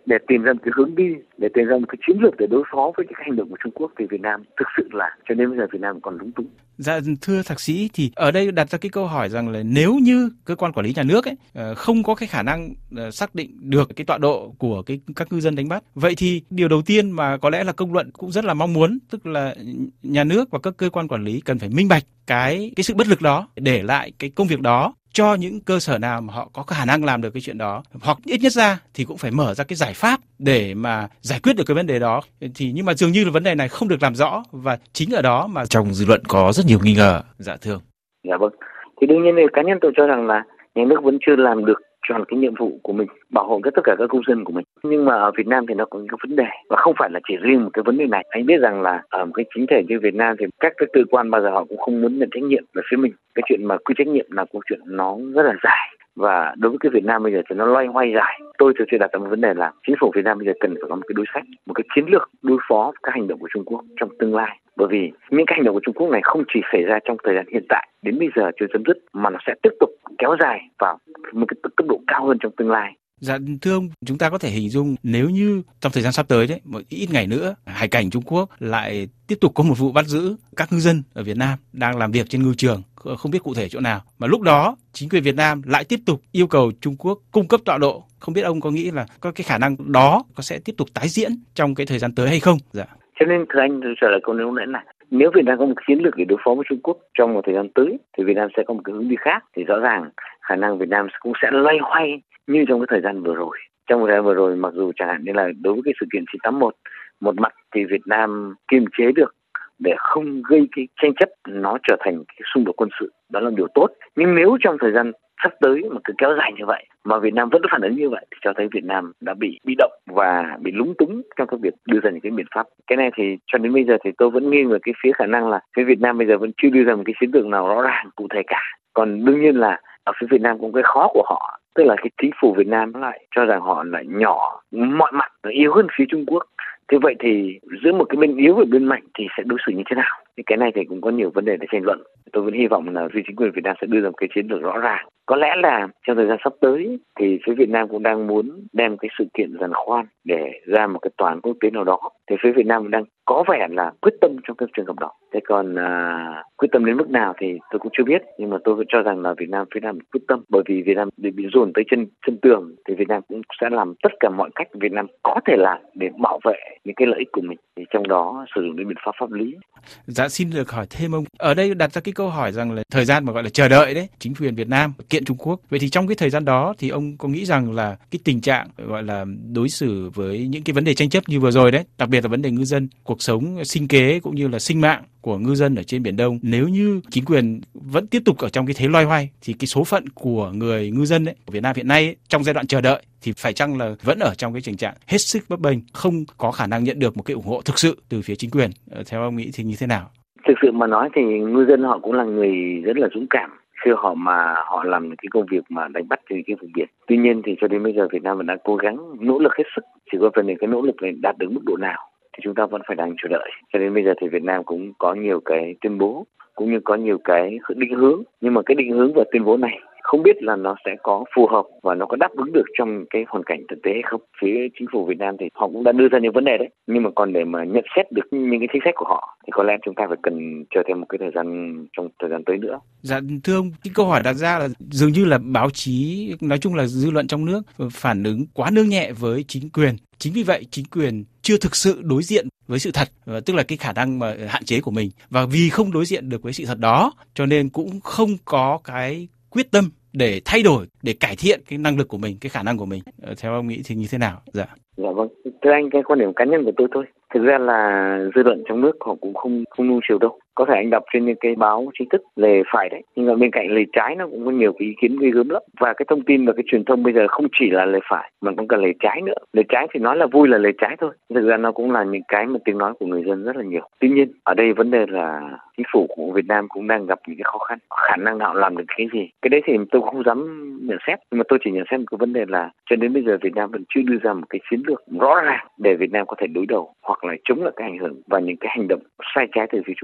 để tìm ra một cái hướng đi, để tìm ra một cái chiến lược để đối phó với cái hành động của Trung Quốc thì Việt Nam thực sự là cho đến bây giờ Việt Nam còn lúng túng. Dạ thưa thạc sĩ, thì ở đây đặt ra cái câu hỏi rằng là nếu như cơ quan quản lý nhà nước ấy không có cái khả năng xác định được cái tọa độ của cái các ngư dân đánh bắt, vậy thì điều đầu tiên mà có lẽ là công luận cũng rất là mong muốn, tức là nhà nước và các cơ quan quản lý cần phải minh bạch cái cái sự bất lực đó, để lại cái công việc đó cho những cơ sở nào mà họ có khả năng làm được cái chuyện đó, hoặc ít nhất ra thì cũng phải mở ra cái giải pháp để mà giải quyết được cái vấn đề đó. Thì nhưng mà dường như là vấn đề này không được làm rõ, và chính ở đó mà trong dư luận có rất nhiều nghi ngờ. Dạ thưa ông. Dạ vâng. Thì đương nhiên là cá nhân tôi cho rằng là nhà nước vẫn chưa làm được tròn cái nhiệm vụ của mình, bảo hộ tất cả các công dân của mình. Nhưng mà ở Việt Nam thì nó có những cái vấn đề, và không phải là chỉ riêng một cái vấn đề này. Anh biết rằng là ở một cái chính thể như Việt Nam thì các cái cơ quan bao giờ họ cũng không muốn nhận trách nhiệm về phía mình. Cái chuyện mà quy trách nhiệm là câu chuyện nó rất là dài, và đối với cái Việt Nam bây giờ thì nó loay hoay dài. Tôi thực sự đặt ra một vấn đề là chính phủ Việt Nam bây giờ cần phải có một cái đối sách, một cái chiến lược đối phó các hành động của Trung Quốc trong tương lai. Bởi vì những cái hành động của Trung Quốc này không chỉ xảy ra trong thời gian hiện tại đến bây giờ chưa chấm dứt, mà nó sẽ tiếp tục kéo dài vào một cái cấp độ cao hơn trong tương lai. Dạ thưa ông, chúng ta có thể hình dung nếu như trong thời gian sắp tới đấy, một ít ngày nữa, hải cảnh Trung Quốc lại tiếp tục có một vụ bắt giữ các ngư dân ở Việt Nam đang làm việc trên ngư trường, không biết cụ thể chỗ nào, mà lúc đó chính quyền Việt Nam lại tiếp tục yêu cầu Trung Quốc cung cấp tọa độ. Không biết ông có nghĩ là có cái khả năng đó có sẽ tiếp tục tái diễn trong cái thời gian tới hay không? Dạ. Cho nên thưa anh, tôi trả lời câu nói này, nếu Việt Nam có một chiến lược để đối phó với Trung Quốc trong một thời gian tới thì Việt Nam sẽ có một cái hướng đi khác. Thì rõ ràng khả năng Việt Nam cũng sẽ loay hoay như trong cái thời gian vừa rồi. Trong thời gian vừa rồi, mặc dù chẳng hạn như là đối với cái sự kiện chín tám mốt, một mặt thì Việt Nam kiềm chế được để không gây cái tranh chấp nó trở thành cái xung đột quân sự, đó là điều tốt. Nhưng nếu trong thời gian sắp tới mà cứ kéo dài như vậy mà Việt Nam vẫn phản ứng như vậy thì cho thấy Việt Nam đã bị bị động và bị lúng túng trong cái việc đưa ra những cái biện pháp. Cái này thì cho đến bây giờ thì tôi vẫn nghi ngờ cái phía khả năng là phía Việt Nam bây giờ vẫn chưa đưa ra một cái chiến lược nào rõ ràng cụ thể cả. Còn đương nhiên là ở phía Việt Nam cũng cái khó của họ, tức là cái chính phủ Việt Nam lại cho rằng họ lại nhỏ mọi mặt, yếu hơn phía Trung Quốc. Thế vậy thì giữa một cái bên yếu và bên mạnh thì sẽ đối xử như thế nào? Thì cái này thì cũng có nhiều vấn đề để tranh luận. Tôi vẫn hy vọng là phía chính quyền Việt Nam sẽ đưa ra một cái chiến lược rõ ràng. Có lẽ là trong thời gian sắp tới thì phía Việt Nam cũng đang muốn đem cái sự kiện giàn khoan để ra một cái tòa án quốc tế nào đó. Thì phía Việt Nam đang có vẻ là quyết tâm trong các trường hợp đó. Thế còn à, quyết tâm đến mức nào thì tôi cũng chưa biết, nhưng mà tôi vẫn cho rằng là Việt Nam phía Nam quyết tâm, bởi vì Việt Nam bị, bị dồn tới chân chân tường thì Việt Nam cũng sẽ làm tất cả mọi cách Việt Nam có thể làm để bảo vệ những cái lợi ích của mình, thì trong đó sử dụng đến biện pháp pháp lý. Dạ xin được hỏi thêm ông, ở đây đặt ra cái câu hỏi rằng là thời gian mà gọi là chờ đợi đấy, chính quyền Việt Nam kiện Trung Quốc. Vậy thì trong cái thời gian đó thì ông có nghĩ rằng là cái tình trạng gọi là đối xử với những cái vấn đề tranh chấp như vừa rồi đấy, đặc biệt là vấn đề ngư dân, cuộc sống, sinh kế cũng như là sinh mạng của ngư dân ở trên Biển Đông, nếu như chính quyền vẫn tiếp tục ở trong cái thế loay hoay thì cái số phận của người ngư dân ấy, của Việt Nam hiện nay ấy, trong giai đoạn chờ đợi thì phải chăng là vẫn ở trong cái tình trạng hết sức bấp bênh, không có khả năng nhận được một cái ủng hộ thực sự từ phía chính quyền. Theo ông nghĩ thì như thế nào? Thực sự mà nói thì ngư dân họ cũng là người rất là dũng cảm khi họ mà họ làm cái công việc mà đánh bắt trên cái vùng biển. Tuy nhiên thì cho đến bây giờ Việt Nam vẫn đang cố gắng nỗ lực hết sức, chỉ có vấn đề cái nỗ lực này đạt được mức độ nào thì chúng ta vẫn phải đang chờ đợi. Cho đến bây giờ thì Việt Nam cũng có nhiều cái tuyên bố cũng như có nhiều cái định hướng, nhưng mà cái định hướng và tuyên bố này không biết là nó sẽ có phù hợp và nó có đáp ứng được trong cái hoàn cảnh thực tế hay không. Phía chính phủ Việt Nam thì họ cũng đã đưa ra những vấn đề đấy, nhưng mà còn để mà nhận xét được những cái chính sách của họ thì có lẽ chúng ta phải cần chờ thêm một cái thời gian trong thời gian tới nữa. Dạ thưa ông, cái câu hỏi đặt ra là dường như là báo chí, nói chung là dư luận trong nước phản ứng quá nương nhẹ với chính quyền. Chính vì vậy chính quyền chưa thực sự đối diện với sự thật, tức là cái khả năng mà hạn chế của mình, và vì không đối diện được với sự thật đó cho nên cũng không có cái quyết tâm để thay đổi, để cải thiện cái năng lực của mình, cái khả năng của mình. Theo ông nghĩ thì như thế nào? Dạ. Dạ vâng. Thưa anh, cái quan điểm cá nhân của tôi thôi. Thực ra là dư luận trong nước họ cũng không không nuông chiều đâu. Có thể anh đọc trên những cái báo chính thức lề phải đấy, nhưng mà bên cạnh lề trái nó cũng có nhiều cái ý kiến ghê gớm lắm. Và cái thông tin và cái truyền thông bây giờ không chỉ là lề phải mà cũng cả lề trái nữa. Lề trái thì nói là vui là lề trái thôi, thực ra nó cũng là những cái mà tiếng nói của người dân rất là nhiều. Tuy nhiên ở đây vấn đề là chính phủ của Việt Nam cũng đang gặp những cái khó khăn, khả năng nào làm được cái gì. Cái đấy thì tôi không dám nhận xét, nhưng mà tôi chỉ nhận xét một cái vấn đề là cho đến bây giờ Việt Nam vẫn chưa đưa ra một cái chiến lược rõ ràng để Việt Nam có thể đối đầu hoặc là chống lại cái ảnh hưởng và những cái hành động sai trái từ phía Trung Quốc.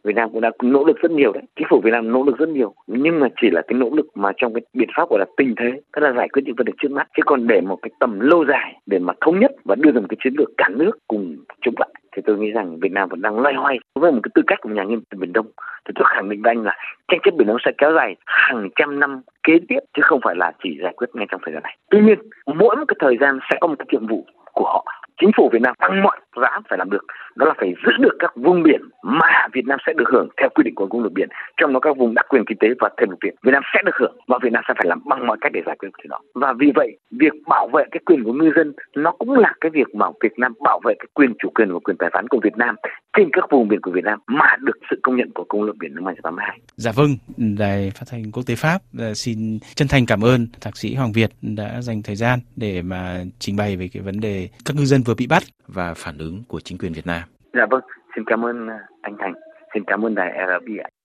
Việt Nam cũng đã nỗ lực rất nhiều đấy, chính phủ Việt Nam nỗ lực rất nhiều, nhưng mà chỉ là cái nỗ lực mà trong cái biện pháp gọi là tình thế, tức là giải quyết những vấn đề trước mắt, chứ còn để một cái tầm lâu dài để mà thống nhất và đưa ra một cái chiến lược cả nước cùng chống lại thì tôi nghĩ rằng Việt Nam vẫn đang loay hoay với một cái tư cách của nhà nghiên cứu Biển Đông. Thì tôi khẳng định với anh là tranh chấp Biển Đông sẽ kéo dài hàng trăm năm kế tiếp chứ không phải là chỉ giải quyết ngay trong thời gian này. Tuy nhiên, mỗi một cái thời gian sẽ có một cái nhiệm vụ của họ. Chính phủ Việt Nam bằng mọi giá phải làm được, đó là phải giữ được các vùng biển mà Việt Nam sẽ được hưởng theo quy định của công ước biển, trong đó các vùng đặc quyền kinh tế và thềm lục địa Việt Nam sẽ được hưởng, và Việt Nam sẽ phải làm bằng mọi cách để giải quyết chuyện đó. Và vì vậy, việc bảo vệ cái quyền của ngư dân nó cũng là cái việc mà Việt Nam bảo vệ cái quyền chủ quyền và quyền tài phán của Việt Nam trên các vùng biển của Việt Nam mà được sự công nhận của công ước biển năm một nghìn chín trăm tám mươi hai. Dạ vâng, Đài Phát thanh Quốc tế Pháp xin chân thành cảm ơn Thạc sĩ Hoàng Việt đã dành thời gian để mà trình bày về cái vấn đề các ngư dân vừa bị bắt và phản ứng của chính quyền Việt Nam. Dạ vâng, xin cảm ơn anh Thành, xin cảm ơn đài rờ pê ạ.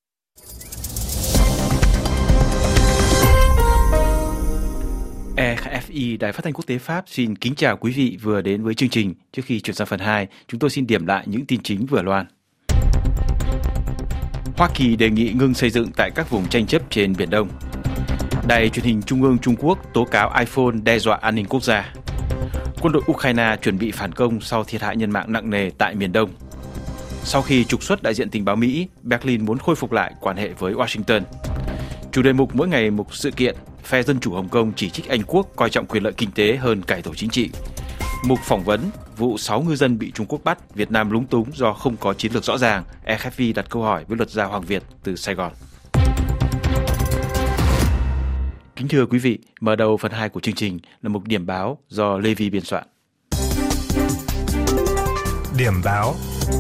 e ép i, Đài Phát thanh Quốc tế Pháp xin kính chào quý vị vừa đến với chương trình. Trước khi chuyển sang phần hai, chúng tôi xin điểm lại những tin chính vừa loan. Hoa Kỳ đề nghị ngưng xây dựng tại các vùng tranh chấp trên Biển Đông. Đài truyền hình Trung ương Trung Quốc tố cáo iPhone đe dọa an ninh quốc gia. Quân đội Ukraine chuẩn bị phản công sau thiệt hại nhân mạng nặng nề tại miền Đông. Sau khi trục xuất đại diện tình báo Mỹ, Berlin muốn khôi phục lại quan hệ với Washington. Chủ đề mục mỗi ngày một sự kiện, phe Dân chủ Hồng Kông chỉ trích Anh Quốc coi trọng quyền lợi kinh tế hơn cải tổ chính trị. Mục phỏng vấn, vụ sáu ngư dân bị Trung Quốc bắt, Việt Nam lúng túng do không có chiến lược rõ ràng. e ép i đặt câu hỏi với luật gia Hoàng Việt từ Sài Gòn. Kính thưa quý vị, mở đầu phần hai của chương trình là một điểm báo do Lê Vi biên soạn. Điểm báo.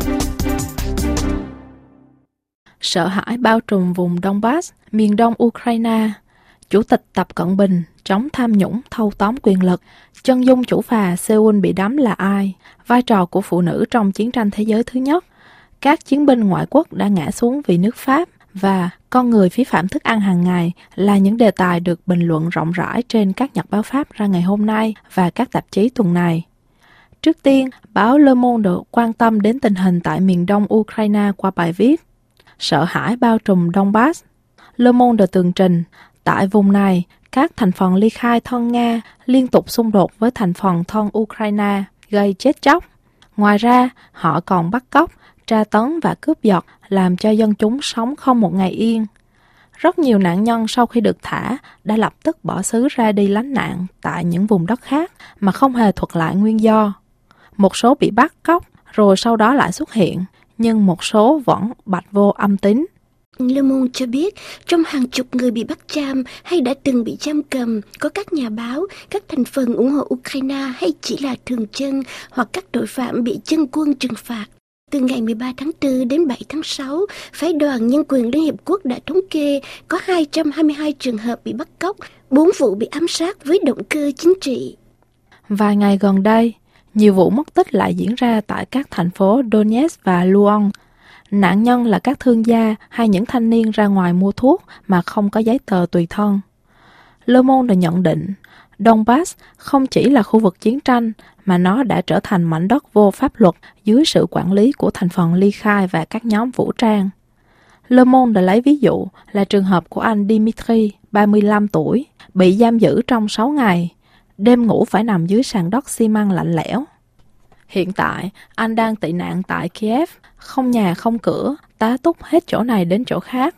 Sợ hãi bao trùm vùng Donbass, miền đông Ukraine. Chủ tịch Tập Cận Bình chống tham nhũng, thâu tóm quyền lực. Chân dung chủ phà Seoul bị đắm là ai? Vai trò của phụ nữ trong chiến tranh thế giới thứ nhất. Các chiến binh ngoại quốc đã ngã xuống vì nước Pháp. Và con người phí phạm thức ăn hàng ngày là những đề tài được bình luận rộng rãi trên các nhật báo Pháp ra ngày hôm nay và các tạp chí tuần này. Trước tiên, báo Le Monde quan tâm đến tình hình tại miền đông Ukraine qua bài viết Sợ hãi bao trùm Donbass. Le Monde tường trình, tại vùng này, các thành phần ly khai thân Nga liên tục xung đột với thành phần thân Ukraine, gây chết chóc. Ngoài ra, họ còn bắt cóc, tra tấn và cướp giật, làm cho dân chúng sống không một ngày yên. Rất nhiều nạn nhân sau khi được thả đã lập tức bỏ xứ ra đi lánh nạn tại những vùng đất khác mà không hề thuật lại nguyên do. Một số bị bắt cóc rồi sau đó lại xuất hiện, nhưng một số vẫn bạch vô âm tín. Le Monde cho biết, trong hàng chục người bị bắt giam hay đã từng bị giam cầm, có các nhà báo, các thành phần ủng hộ Ukraine hay chỉ là thường dân hoặc các tội phạm bị dân quân trừng phạt. Từ ngày mười ba tháng tư đến bảy tháng sáu, Phái đoàn Nhân quyền Liên Hiệp Quốc đã thống kê có hai trăm hai mươi hai trường hợp bị bắt cóc, bốn vụ bị ám sát với động cơ chính trị. Vài ngày gần đây, nhiều vụ mất tích lại diễn ra tại các thành phố Donetsk và Luhansk. Nạn nhân là các thương gia hay những thanh niên ra ngoài mua thuốc mà không có giấy tờ tùy thân. Le Monde nhận định, Donbass không chỉ là khu vực chiến tranh mà nó đã trở thành mảnh đất vô pháp luật dưới sự quản lý của thành phần ly khai và các nhóm vũ trang. Le Monde đã lấy ví dụ là trường hợp của anh Dimitri, ba mươi lăm tuổi, bị giam giữ trong sáu ngày, đêm ngủ phải nằm dưới sàn đất xi măng lạnh lẽo. Hiện tại, anh đang tị nạn tại Kiev, không nhà không cửa, tá túc hết chỗ này đến chỗ khác.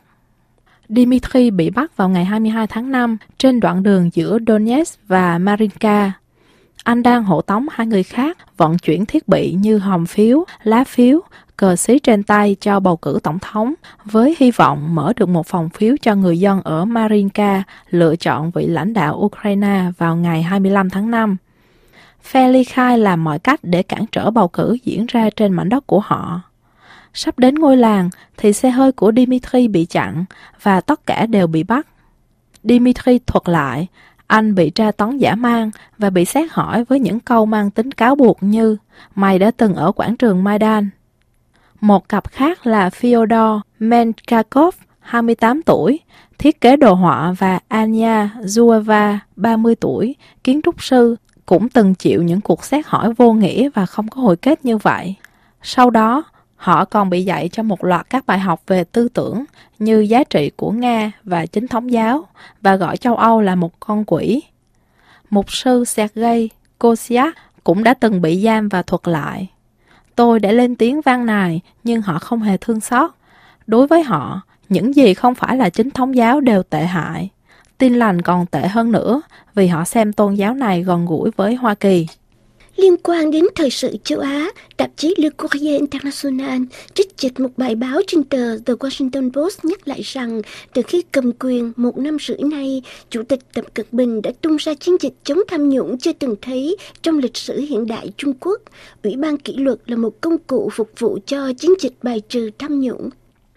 Dimitri bị bắt vào ngày hai mươi hai tháng năm trên đoạn đường giữa Donetsk và Marinka. Anh đang hộ tống hai người khác vận chuyển thiết bị như hòm phiếu, lá phiếu, cờ xí trên tay cho bầu cử tổng thống, với hy vọng mở được một phòng phiếu cho người dân ở Marinka lựa chọn vị lãnh đạo Ukraine vào ngày hai mươi lăm tháng năm. Phe ly khai làm mọi cách để cản trở bầu cử diễn ra trên mảnh đất của họ. Sắp đến ngôi làng thì xe hơi của Dimitri bị chặn và tất cả đều bị bắt. Dimitri thuật lại, anh bị tra tấn dã man và bị xét hỏi với những câu mang tính cáo buộc như mày đã từng ở quảng trường Maidan. Một cặp khác là Fyodor Menkakov, hai mươi tám tuổi, thiết kế đồ họa, và Anya Zueva, ba mươi tuổi, kiến trúc sư, cũng từng chịu những cuộc xét hỏi vô nghĩa và không có hồi kết như vậy. Sau đó, Họ còn bị dạy cho một loạt các bài học về tư tưởng như giá trị của Nga và chính thống giáo, và gọi châu Âu là một con quỷ. Mục sư Sergei Kosiak cũng đã từng bị giam và thuật lại: "Tôi đã lên tiếng van nài, nhưng họ không hề thương xót. Đối với họ, những gì không phải là chính thống giáo đều tệ hại. Tin lành còn tệ hơn nữa, vì họ xem tôn giáo này gần gũi với Hoa Kỳ." Liên quan đến thời sự châu Á, tạp chí Le Courrier International trích dịch một bài báo trên tờ The Washington Post nhắc lại rằng từ khi cầm quyền một năm rưỡi nay, Chủ tịch Tập Cận Bình đã tung ra chiến dịch chống tham nhũng chưa từng thấy trong lịch sử hiện đại Trung Quốc. Ủy ban kỷ luật là một công cụ phục vụ cho chiến dịch bài trừ tham nhũng.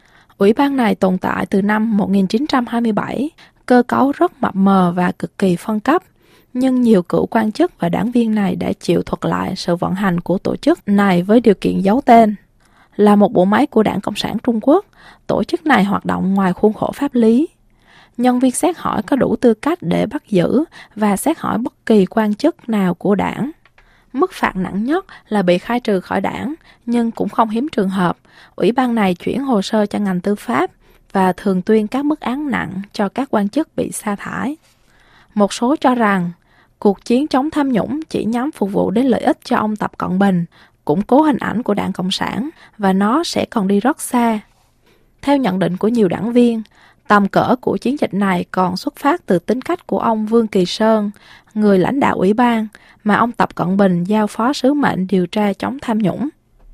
Ủy ban này tồn tại từ năm một nghìn chín trăm hai mươi bảy, cơ cấu rất mập mờ và cực kỳ phân cấp. Nhưng nhiều cựu quan chức và đảng viên này đã chịu thuật lại sự vận hành của tổ chức này với điều kiện giấu tên. Là một bộ máy của Đảng Cộng sản Trung Quốc, tổ chức này hoạt động ngoài khuôn khổ pháp lý. Nhân viên xét hỏi có đủ tư cách để bắt giữ và xét hỏi bất kỳ quan chức nào của đảng. Mức phạt nặng nhất là bị khai trừ khỏi đảng, nhưng cũng không hiếm trường hợp. Ủy ban này chuyển hồ sơ cho ngành tư pháp và thường tuyên các mức án nặng cho các quan chức bị sa thải. Một số cho rằng cuộc chiến chống tham nhũng chỉ nhắm phục vụ đến lợi ích cho ông Tập Cận Bình, củng cố hình ảnh của Đảng Cộng sản, và nó sẽ còn đi rất xa. Theo nhận định của nhiều đảng viên, tầm cỡ của chiến dịch này còn xuất phát từ tính cách của ông Vương Kỳ Sơn, người lãnh đạo ủy ban mà ông Tập Cận Bình giao phó sứ mệnh điều tra chống tham nhũng.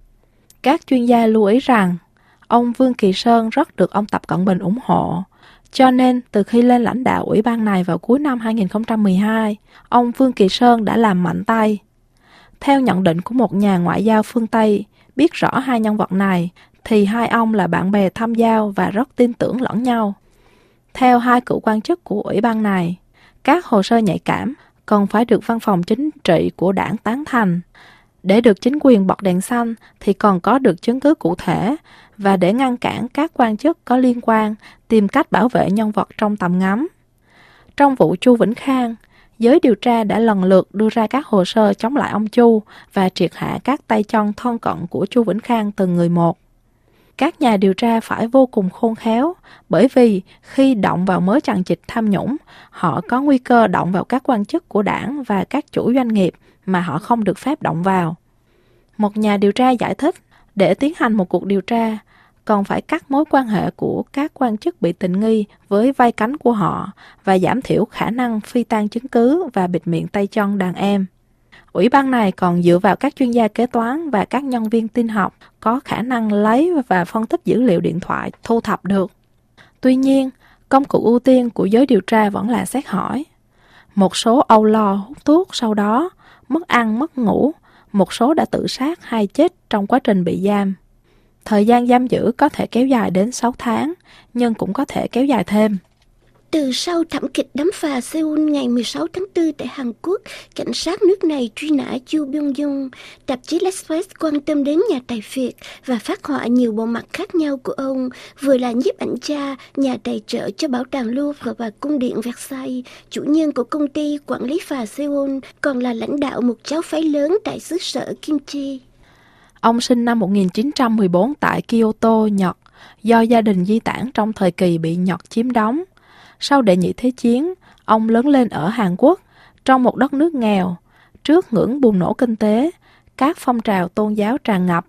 Các chuyên gia lưu ý rằng, ông Vương Kỳ Sơn rất được ông Tập Cận Bình ủng hộ. Cho nên, từ khi lên lãnh đạo ủy ban này vào cuối năm hai nghìn không trăm mười hai, ông Vương Kỳ Sơn đã làm mạnh tay. Theo nhận định của một nhà ngoại giao phương Tây, biết rõ hai nhân vật này, thì hai ông là bạn bè thâm giao và rất tin tưởng lẫn nhau. Theo hai cựu quan chức của ủy ban này, các hồ sơ nhạy cảm cần phải được văn phòng chính trị của đảng tán thành. Để được chính quyền bật đèn xanh thì còn có được chứng cứ cụ thể, và để ngăn cản các quan chức có liên quan tìm cách bảo vệ nhân vật trong tầm ngắm. Trong vụ Chu Vĩnh Khang, giới điều tra đã lần lượt đưa ra các hồ sơ chống lại ông Chu và triệt hạ các tay chân thân cận của Chu Vĩnh Khang từng người một. Các nhà điều tra phải vô cùng khôn khéo, bởi vì khi động vào mớ chằng chịt tham nhũng, họ có nguy cơ động vào các quan chức của đảng và các chủ doanh nghiệp mà họ không được phép động vào. Một nhà điều tra giải thích, để tiến hành một cuộc điều tra, còn phải cắt mối quan hệ của các quan chức bị tình nghi với vai cánh của họ và giảm thiểu khả năng phi tan chứng cứ và bịt miệng tay chân đàn em. Ủy ban này còn dựa vào các chuyên gia kế toán và các nhân viên tin học có khả năng lấy và phân tích dữ liệu điện thoại thu thập được. Tuy nhiên, công cụ ưu tiên của giới điều tra vẫn là xét hỏi. Một số âu lo hút thuốc sau đó, mất ăn mất ngủ, một số đã tự sát hay chết trong quá trình bị giam. Thời gian giam giữ có thể kéo dài đến sáu tháng, nhưng cũng có thể kéo dài thêm. Từ sau thảm kịch đắm phà Seoul ngày mười sáu tháng tư tại Hàn Quốc, cảnh sát nước này truy nã Chu Byung-jung. Tạp chí L'Express quan tâm đến nhà tài phiệt và phát họa nhiều bộ mặt khác nhau của ông, vừa là nhiếp ảnh gia, nhà tài trợ cho bảo tàng Louvre và cung điện Versailles, chủ nhân của công ty quản lý phà Seoul, còn là lãnh đạo một giáo phái lớn tại xứ sở Kim Chi. Ông sinh năm một nghìn chín trăm mười bốn tại Kyoto, Nhật, do gia đình di tản trong thời kỳ bị Nhật chiếm đóng. Sau Đệ nhị Thế chiến, ông lớn lên ở Hàn Quốc, trong một đất nước nghèo. Trước ngưỡng bùng nổ kinh tế, các phong trào tôn giáo tràn ngập.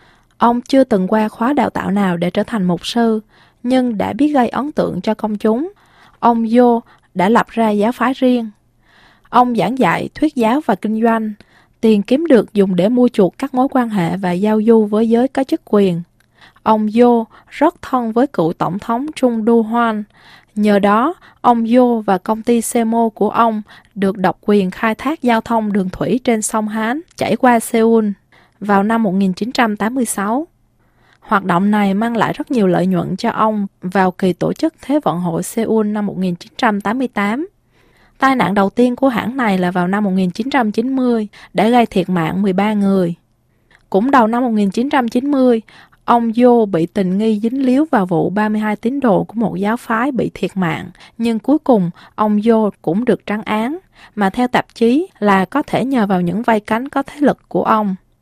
Ông chưa từng qua khóa đào tạo nào để trở thành mục sư, nhưng đã biết gây ấn tượng cho công chúng. Ông Yo đã lập ra giáo phái riêng. Ông giảng dạy, thuyết giáo và kinh doanh. Tiền kiếm được dùng để mua chuộc các mối quan hệ và giao du với giới có chức quyền. Ông Yo rất thân với cựu tổng thống Chung Do-hwan. Nhờ đó, ông Yo và công ty Semo của ông được độc quyền khai thác giao thông đường thủy trên sông Hán chảy qua Seoul vào năm một nghìn chín trăm tám mươi sáu. Hoạt động này mang lại rất nhiều lợi nhuận cho ông vào kỳ tổ chức Thế vận hội Seoul năm một nghìn chín trăm tám mươi tám. Tai nạn đầu tiên của hãng này là vào năm một nghìn chín trăm chín mươi, đã gây thiệt mạng mười ba người. Cũng đầu năm một nghìn chín trăm chín mươi, ông Yo bị tình nghi dính líu vào vụ ba mươi hai tín đồ của một giáo phái bị thiệt mạng, nhưng cuối cùng ông Yo cũng được trắng án, mà theo tạp chí là có thể nhờ vào những vai cánh có thế lực của ông.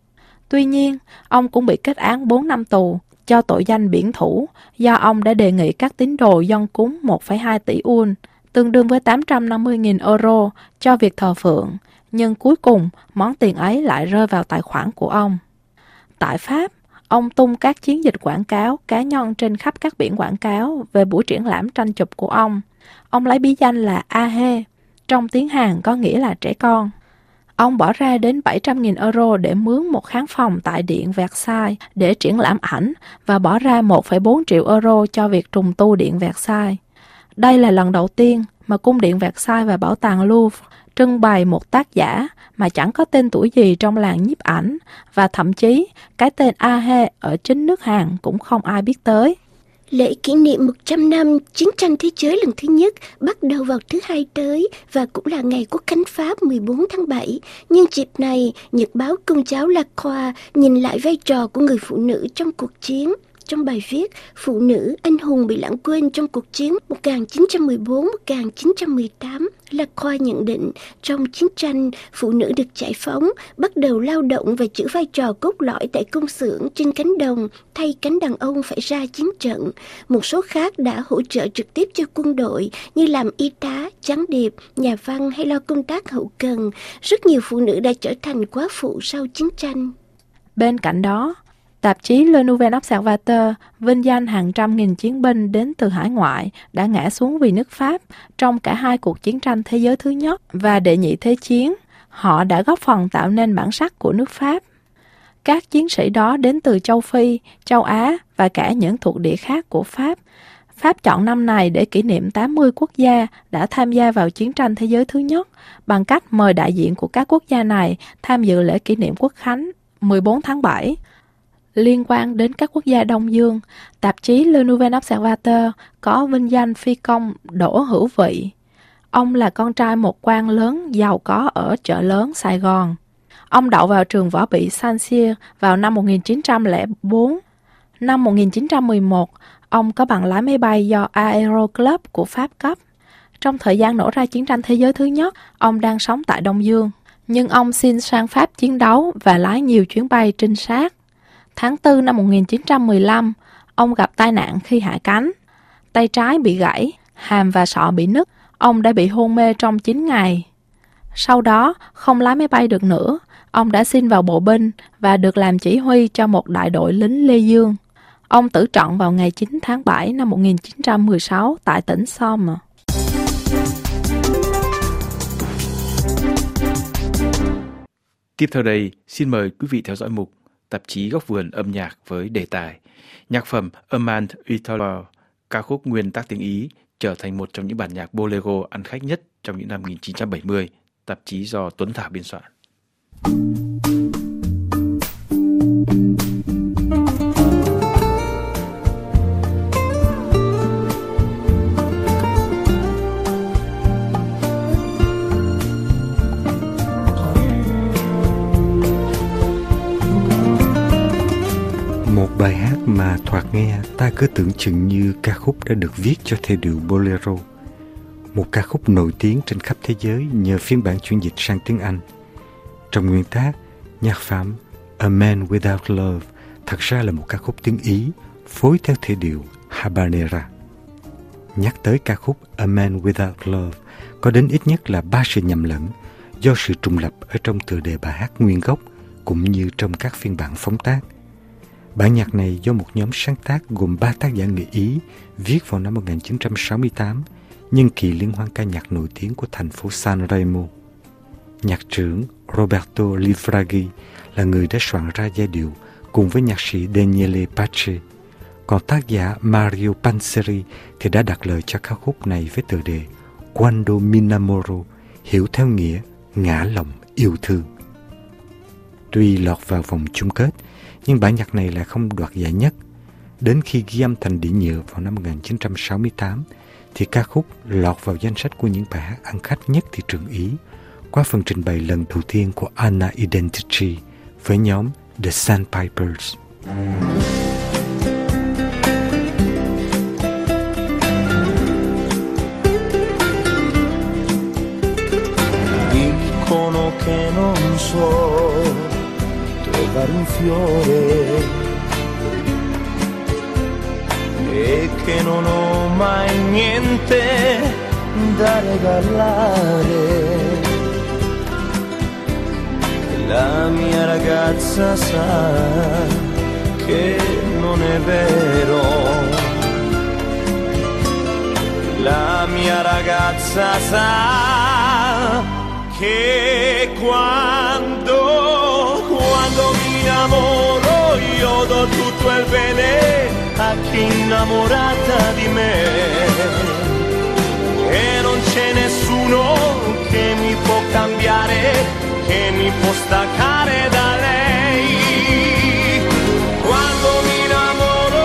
Tuy nhiên, ông cũng bị kết án bốn năm tù cho tội danh biển thủ do ông đã đề nghị các tín đồ dâng cúng một phẩy hai tỷ won, tương đương với tám trăm năm mươi nghìn euro cho việc thờ phượng, nhưng cuối cùng món tiền ấy lại rơi vào tài khoản của ông. Tại Pháp, ông tung các chiến dịch quảng cáo cá nhân trên khắp các biển quảng cáo về buổi triển lãm tranh chụp của ông. Ông lấy bí danh là Ahe, trong tiếng Hàn có nghĩa là trẻ con. Ông bỏ ra đến bảy trăm nghìn euro để mướn một khán phòng tại Điện Versailles để triển lãm ảnh và bỏ ra một phẩy bốn triệu euro cho việc trùng tu Điện Versailles. Đây là lần đầu tiên mà cung điện Versailles và bảo tàng Louvre trưng bày một tác giả mà chẳng có tên tuổi gì trong làng nhiếp ảnh, và thậm chí cái tên Ahe ở chính nước Hàn cũng không ai biết tới. Lễ kỷ niệm một trăm năm chiến tranh thế giới lần thứ nhất bắt đầu vào thứ Hai tới và cũng là ngày quốc khánh Pháp mười bốn tháng bảy. Nhưng dịp này, nhật báo Công giáo La Croix nhìn lại vai trò của người phụ nữ trong cuộc chiến. Trong bài viết Phụ nữ anh hùng bị lãng quên trong cuộc chiến một nghìn chín trăm mười bốn đến một nghìn chín trăm mười tám, La Croix nhận định trong chiến tranh, phụ nữ được giải phóng, bắt đầu lao động và giữ vai trò cốt lõi tại công xưởng trên cánh đồng, thay cánh đàn ông phải ra chiến trận. Một số khác đã hỗ trợ trực tiếp cho quân đội như làm y tá, gián điệp, nhà văn hay lo công tác hậu cần. Rất nhiều phụ nữ đã trở thành quá phụ sau chiến tranh. Bên cạnh đó, tạp chí Le Nouvel Observateur vinh danh hàng trăm nghìn chiến binh đến từ hải ngoại đã ngã xuống vì nước Pháp trong cả hai cuộc chiến tranh thế giới thứ nhất và đệ nhị thế chiến. Họ đã góp phần tạo nên bản sắc của nước Pháp. Các chiến sĩ đó đến từ châu Phi, châu Á và cả những thuộc địa khác của Pháp. Pháp chọn năm này để kỷ niệm tám mươi quốc gia đã tham gia vào chiến tranh thế giới thứ nhất bằng cách mời đại diện của các quốc gia này tham dự lễ kỷ niệm quốc khánh mười bốn tháng bảy. Liên quan đến các quốc gia Đông Dương, tạp chí Le Nouvel Observateur có vinh danh phi công Đỗ Hữu Vị. Ông là con trai một quan lớn giàu có ở chợ lớn Sài Gòn. Ông đậu vào trường võ bị Saint-Cyr vào năm một nghìn chín trăm lẻ bốn. Năm một nghìn chín trăm mười một, ông có bằng lái máy bay do Aero Club của Pháp cấp. Trong thời gian nổ ra chiến tranh thế giới thứ nhất, ông đang sống tại Đông Dương. Nhưng ông xin sang Pháp chiến đấu và lái nhiều chuyến bay trinh sát. Tháng tư năm một nghìn chín trăm mười lăm, ông gặp tai nạn khi hạ cánh. Tay trái bị gãy, hàm và sọ bị nứt. Ông đã bị hôn mê trong chín ngày. Sau đó, không lái máy bay được nữa. Ông đã xin vào bộ binh và được làm chỉ huy cho một đại đội lính Lê Dương. Ông tử trận vào ngày chín tháng bảy năm một nghìn chín trăm mười sáu tại tỉnh Somme. Tiếp theo đây, xin mời quý vị theo dõi mục Tạp chí Góc vườn âm nhạc với đề tài nhạc phẩm Amand Utalo, ca khúc nguyên tác tiếng Ý, trở thành một trong những bản nhạc bolero ăn khách nhất trong những năm một nghìn chín trăm bảy mươi, tạp chí do Tuấn Thảo biên soạn. Một bài hát mà thoạt nghe ta cứ tưởng chừng như ca khúc đã được viết cho theo điệu bolero. Một ca khúc nổi tiếng trên khắp thế giới nhờ phiên bản chuyển dịch sang tiếng Anh. Trong nguyên tác, nhạc phẩm A Man Without Love thật ra là một ca khúc tiếng Ý phối theo thể điệu habanera. Nhắc tới ca khúc A Man Without Love, có đến ít nhất là ba sự nhầm lẫn do sự trùng lập ở trong tựa đề bài hát nguyên gốc cũng như trong các phiên bản phóng tác. Bản nhạc này do một nhóm sáng tác gồm ba tác giả người Ý viết vào năm một nghìn chín trăm sáu mươi tám, nhân kỳ liên hoan ca nhạc nổi tiếng của thành phố San Remo. Nhạc trưởng Roberto Livraghi là người đã soạn ra giai điệu cùng với nhạc sĩ Daniele Pace, còn tác giả Mario Panzeri thì đã đặt lời cho ca khúc này với tựa đề Quando mi innamoro, hiểu theo nghĩa ngã lòng yêu thương. Tuy lọt vào vòng chung kết, nhưng bản nhạc này lại không đoạt giải nhất. Đến khi ghi âm thành đĩa nhựa vào năm một nghìn chín trăm sáu mươi tám, thì ca khúc lọt vào danh sách của những bài hát ăn khách nhất thị trường Ý qua phần trình bày lần đầu tiên của Anna Identici với nhóm The Sandpipers. Dicono che non so dove fare un fiore e che non ho mai niente da regalare. La mia ragazza sa che non è vero. La mia ragazza sa che quando, quando mi innamoro io do tutto il bene a chi è innamorata di me. E non c'è nessuno che mi può cambiare, che mi può staccare da lei. Quando mi innamoro,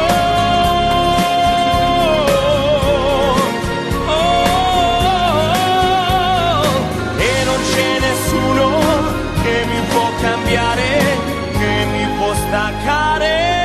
oh, oh, e non c'è nessuno che mi può cambiare, che mi può staccare.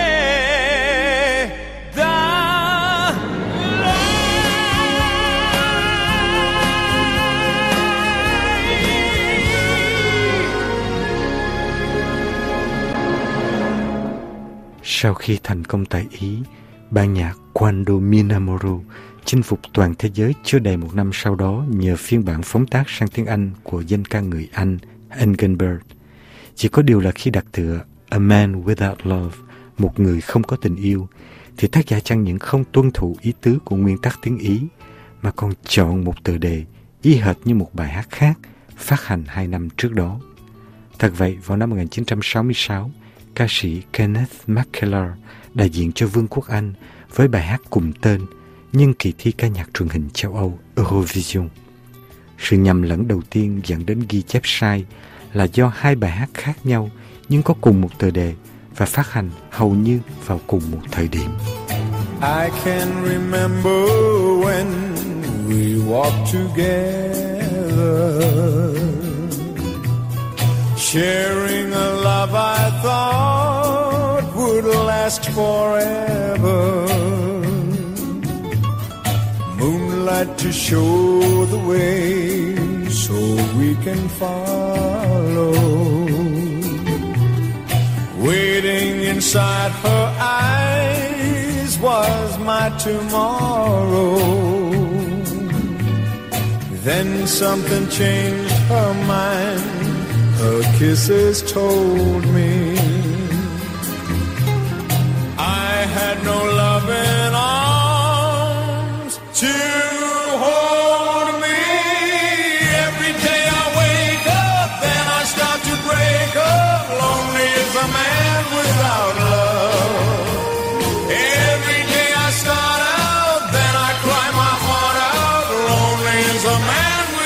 Sau khi thành công tại Ý, ban nhạc Quando mi innamoro chinh phục toàn thế giới chưa đầy một năm sau đó nhờ phiên bản phóng tác sang tiếng Anh của danh ca người Anh Engelbert. Chỉ có điều là khi đặt tựa A Man Without Love, một người không có tình yêu, thì tác giả chẳng những không tuân thủ ý tứ của nguyên tắc tiếng Ý, mà còn chọn một tựa đề y hệt như một bài hát khác phát hành hai năm trước đó. Thật vậy, vào năm một nghìn chín trăm sáu mươi sáu, ca sĩ Kenneth McKellar đại diện cho Vương quốc Anh với bài hát cùng tên nhân kỳ thi ca nhạc truyền hình châu Âu Eurovision. Sự nhầm lẫn đầu tiên dẫn đến ghi chép sai là do hai bài hát khác nhau nhưng có cùng một tựa đề và phát hành hầu như vào cùng một thời điểm. I can remember when we walked together, sharing a love I thought would last forever. Moonlight to show the way so we can follow. Waiting inside her eyes was my tomorrow. Then something changed her mind. Her kisses told me I had no loving arms to hold me. Every day I wake up, then I start to break up. Lonely as a man without love. Every day I start out, then I cry my heart out. Lonely as a man.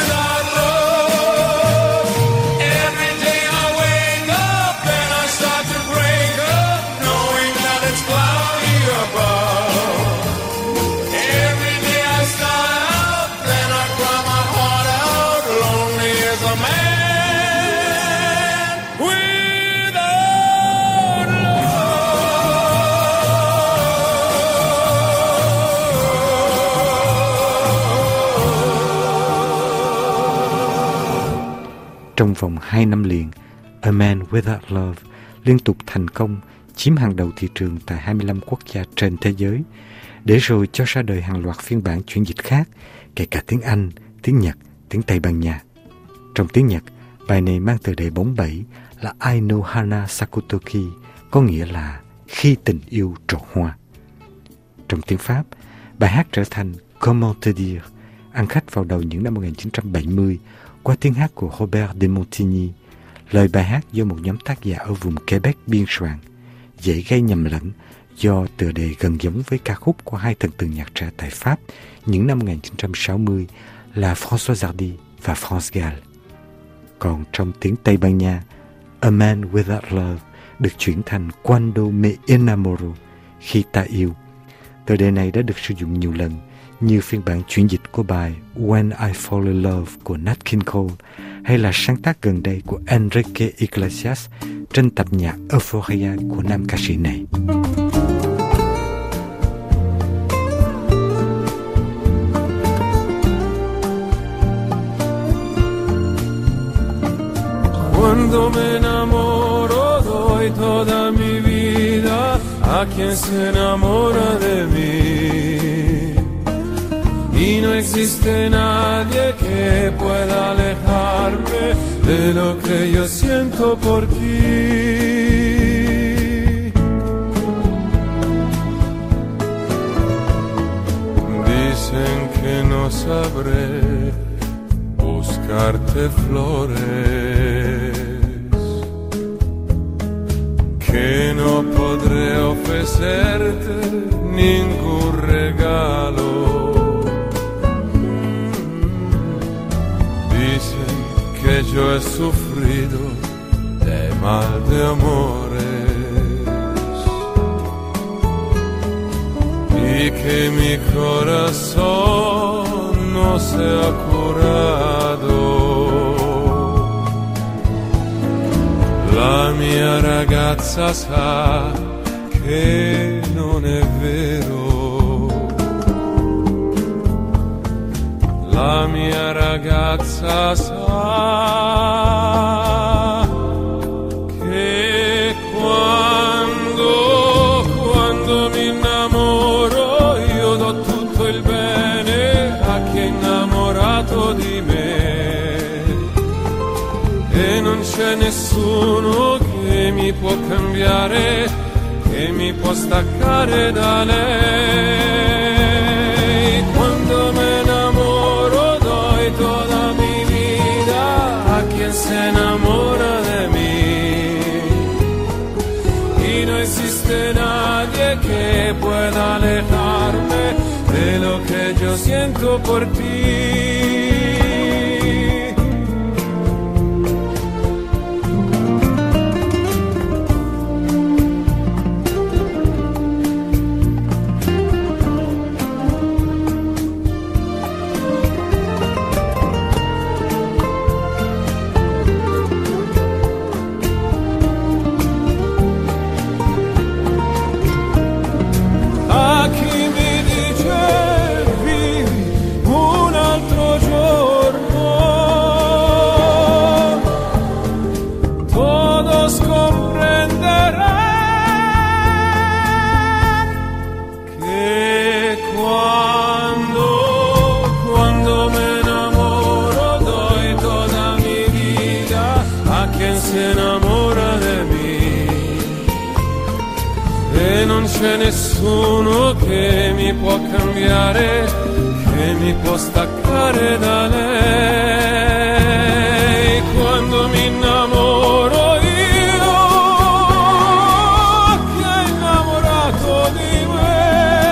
Trong vòng hai năm liền, A Man Without Love liên tục thành công chiếm hàng đầu thị trường tại hai mươi lăm quốc gia trên thế giới, để rồi cho ra đời hàng loạt phiên bản chuyển dịch khác, kể cả tiếng Anh, tiếng Nhật, tiếng Tây Ban Nha. Trong tiếng Nhật, bài này mang tựa đề bóng bẩy là I no Hana Sakutoki, có nghĩa là khi tình yêu trổ hoa. Trong tiếng Pháp, bài hát trở thành Comment te dire, ăn khách vào đầu những năm một nghìn chín trăm bảy mươi qua tiếng hát của Robert de Montigny. Lời bài hát do một nhóm tác giả ở vùng Quebec biên soạn, dễ gây nhầm lẫn do tựa đề gần giống với ca khúc của hai thần tượng nhạc trẻ tại Pháp những năm một nghìn chín trăm sáu mươi là François Hardy và France Gall. Còn trong tiếng Tây Ban Nha, A Man Without Love được chuyển thành Quando me innamoro, khi ta yêu. Tựa đề này đã được sử dụng nhiều lần, như phiên bản chuyển dịch của bài When I Fall in Love của Nat King Cole, hay là sáng tác gần đây của Enrique Iglesias trên tập nhạc Euphoria của nam ca sĩ này. Cuando me enamoro doy todo a quien se enamora de mí. Y no existe nadie que pueda alejarme de lo que yo siento por ti. Dicen que no sabré buscarte flores, que no podré ofrecerte ningún regalo. Dicen que yo he sufrido de mal de amores y que mi corazón no se ha curado. La mia ragazza sa che non è vero. La mia ragazza sa che quando, quando mi innamoro io do tutto il bene a chi è innamorato di me. E non c'è nessuno che mi può cambiare, che mi può staccare da lei. Quando me enamoro doy toda mi vida a quien se enamora de mí. Y no existe nadie que pueda alejarme de lo que yo siento por ti. C'è nessuno che mi può cambiare, che mi può staccare da lei. Quando mi innamoro io, chi è innamorato di me.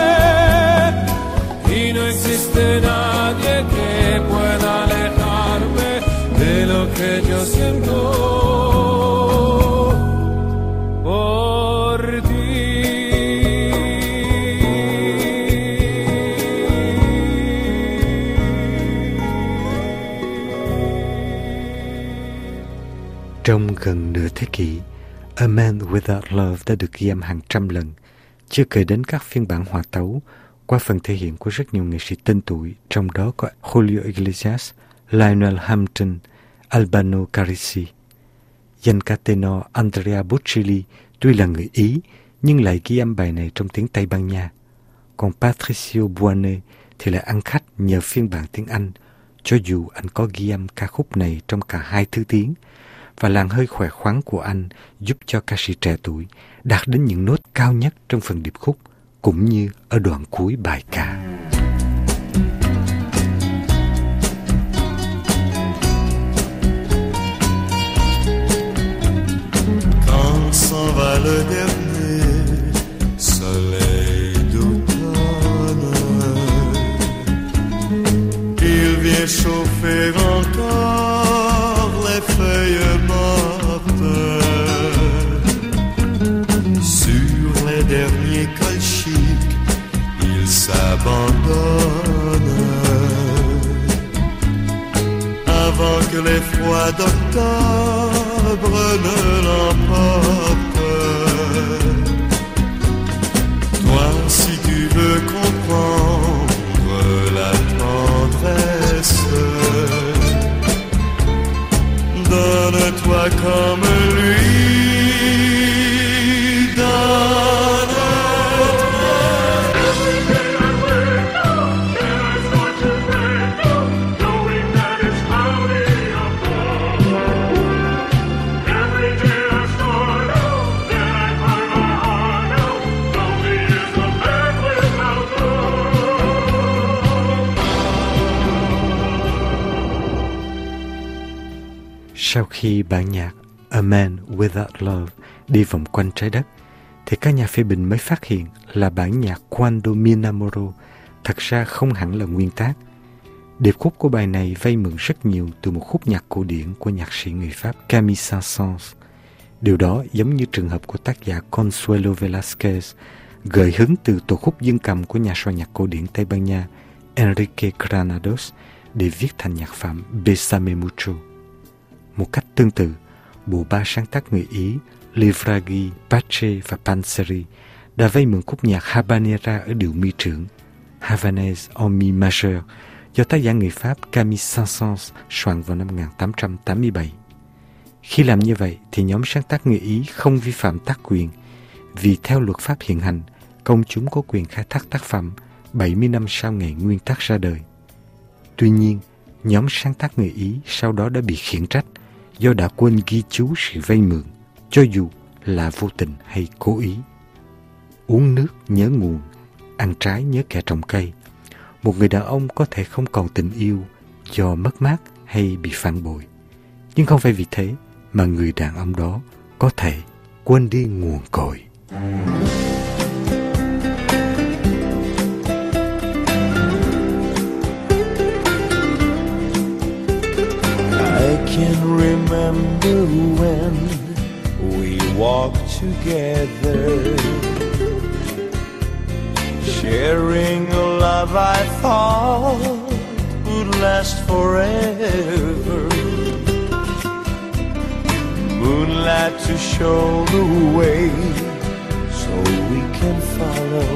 Y no existe nadie que pueda alejarme de lo que yo siento por ti. Trong gần nửa thế kỷ, A Man Without Love đã được ghi âm hàng trăm lần, chưa kể đến các phiên bản hòa tấu qua phần thể hiện của rất nhiều nghệ sĩ tên tuổi, trong đó có Julio Iglesias, Lionel Hampton, Albano Carrisi. Danh ca tenor Andrea Bocelli tuy là người Ý nhưng lại ghi âm bài này trong tiếng Tây Ban Nha. Còn Patricio Buone thì lại ăn khách nhờ phiên bản tiếng Anh, cho dù anh có ghi âm ca khúc này trong cả hai thứ tiếng, và làn hơi khỏe khoắn của anh giúp cho ca sĩ trẻ tuổi đạt đến những nốt cao nhất trong phần điệp khúc, cũng như ở đoạn cuối bài ca. Quand s'en va le dernier soleil d'automne, il vient chauffer encore les feuilles mortes sur les derniers colchiques, il s'abandonne avant que les froids d'octobre ne l'emportent. Toi, si tu veux comprendre la tendresse, donne-toi comme lui, donne Sau khi bản nhạc A Man Without Love đi vòng quanh trái đất, thì các nhà phê bình mới phát hiện là bản nhạc Quando mi innamoro thật ra không hẳn là nguyên tác. Điệp khúc của bài này vay mượn rất nhiều từ một khúc nhạc cổ điển của nhạc sĩ người Pháp Camille Saint-Saëns. Điều đó giống như trường hợp của tác giả Consuelo Velázquez, gợi hứng từ tổ khúc dương cầm của nhà soạn nhạc cổ điển Tây Ban Nha Enrique Granados để viết thành nhạc phẩm Bésame Mucho. Một cách tương tự, bộ ba sáng tác người Ý Livraghi, Pace và Panzeri đã vay mượn khúc nhạc Habanera ở điệu mi trưởng Havanaise en mi majeur do tác giả người Pháp Camille Saint-Saëns soạn vào năm một nghìn tám trăm tám mươi bảy. Khi làm như vậy thì nhóm sáng tác người Ý không vi phạm tác quyền, vì theo luật pháp hiện hành, công chúng có quyền khai thác tác phẩm bảy mươi năm sau ngày nguyên tác ra đời. Tuy nhiên, nhóm sáng tác người Ý sau đó đã bị khiển trách do đã quên ghi chú sự vay mượn, cho dù là vô tình hay cố ý. Uống nước nhớ nguồn, ăn trái nhớ kẻ trồng cây. Một người đàn ông có thể không còn tình yêu do mất mát hay bị phản bội, nhưng không phải vì thế mà người đàn ông đó có thể quên đi nguồn cội. I can remember when we walked together, sharing a love I thought would last forever. Moonlight to show the way so we can follow.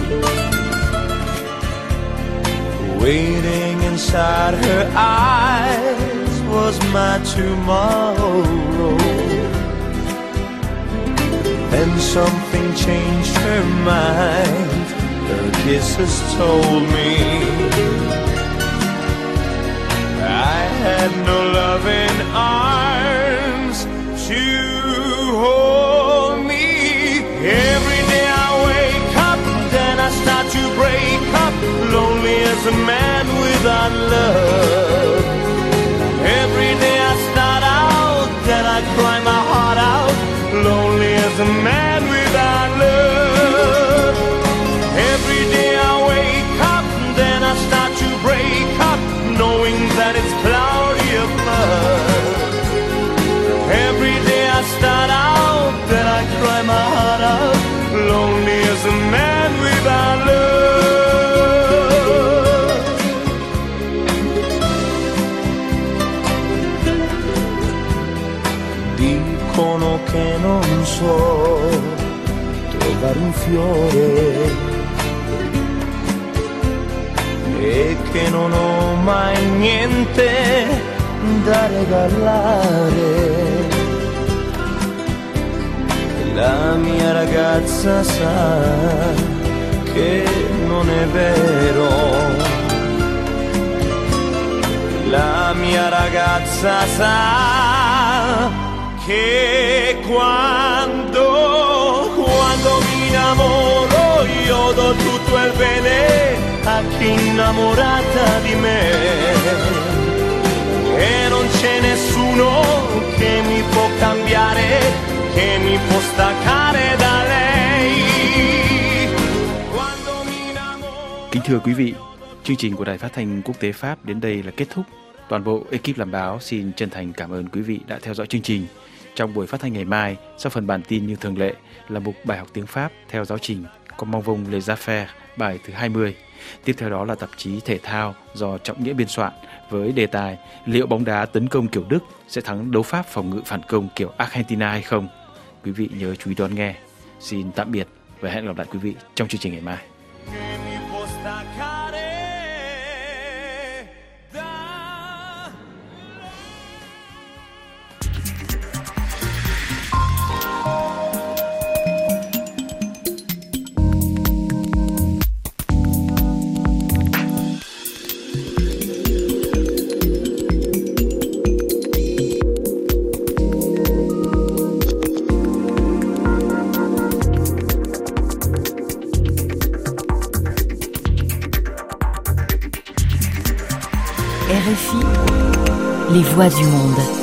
Waiting inside her eyes was my tomorrow. Then something changed her mind. Her kisses told me I had no loving arms to hold me. Every day I wake up, then I start to break up, lonely as a man without love. Every day I start out, then I cry my heart out, lonely as a man without love. Every day I wake up, then I start to break up, knowing that it's cloudy above. Every day I start out, then I cry my heart out, lonely as a man without love. Dicono che non so trovare un fiore e che non ho mai niente da regalare. La mia ragazza sa che non è vero. La mia ragazza sa che quando, quando mi innamoro io do tutto il bene a chi è innamorata di me, e non c'è nessuno che mi può cambiare, che mi può staccare da lei. Kính thưa quý vị, chương trình của Đài Phát thanh Quốc tế Pháp đến đây là kết thúc. Toàn bộ ekip làm báo xin chân thành cảm ơn quý vị đã theo dõi chương trình. Trong buổi phát thanh ngày mai, sau phần bản tin như thường lệ là mục bài học tiếng Pháp theo giáo trình Comment vont les affaires, bài thứ hai mươi. Tiếp theo đó là tạp chí thể thao do Trọng Nghĩa biên soạn với đề tài liệu bóng đá tấn công kiểu Đức sẽ thắng đấu Pháp phòng ngự phản công kiểu Argentina hay không. Quý vị nhớ chú ý đón nghe. Xin tạm biệt và hẹn gặp lại quý vị trong chương trình ngày mai. R F I, les voix du monde.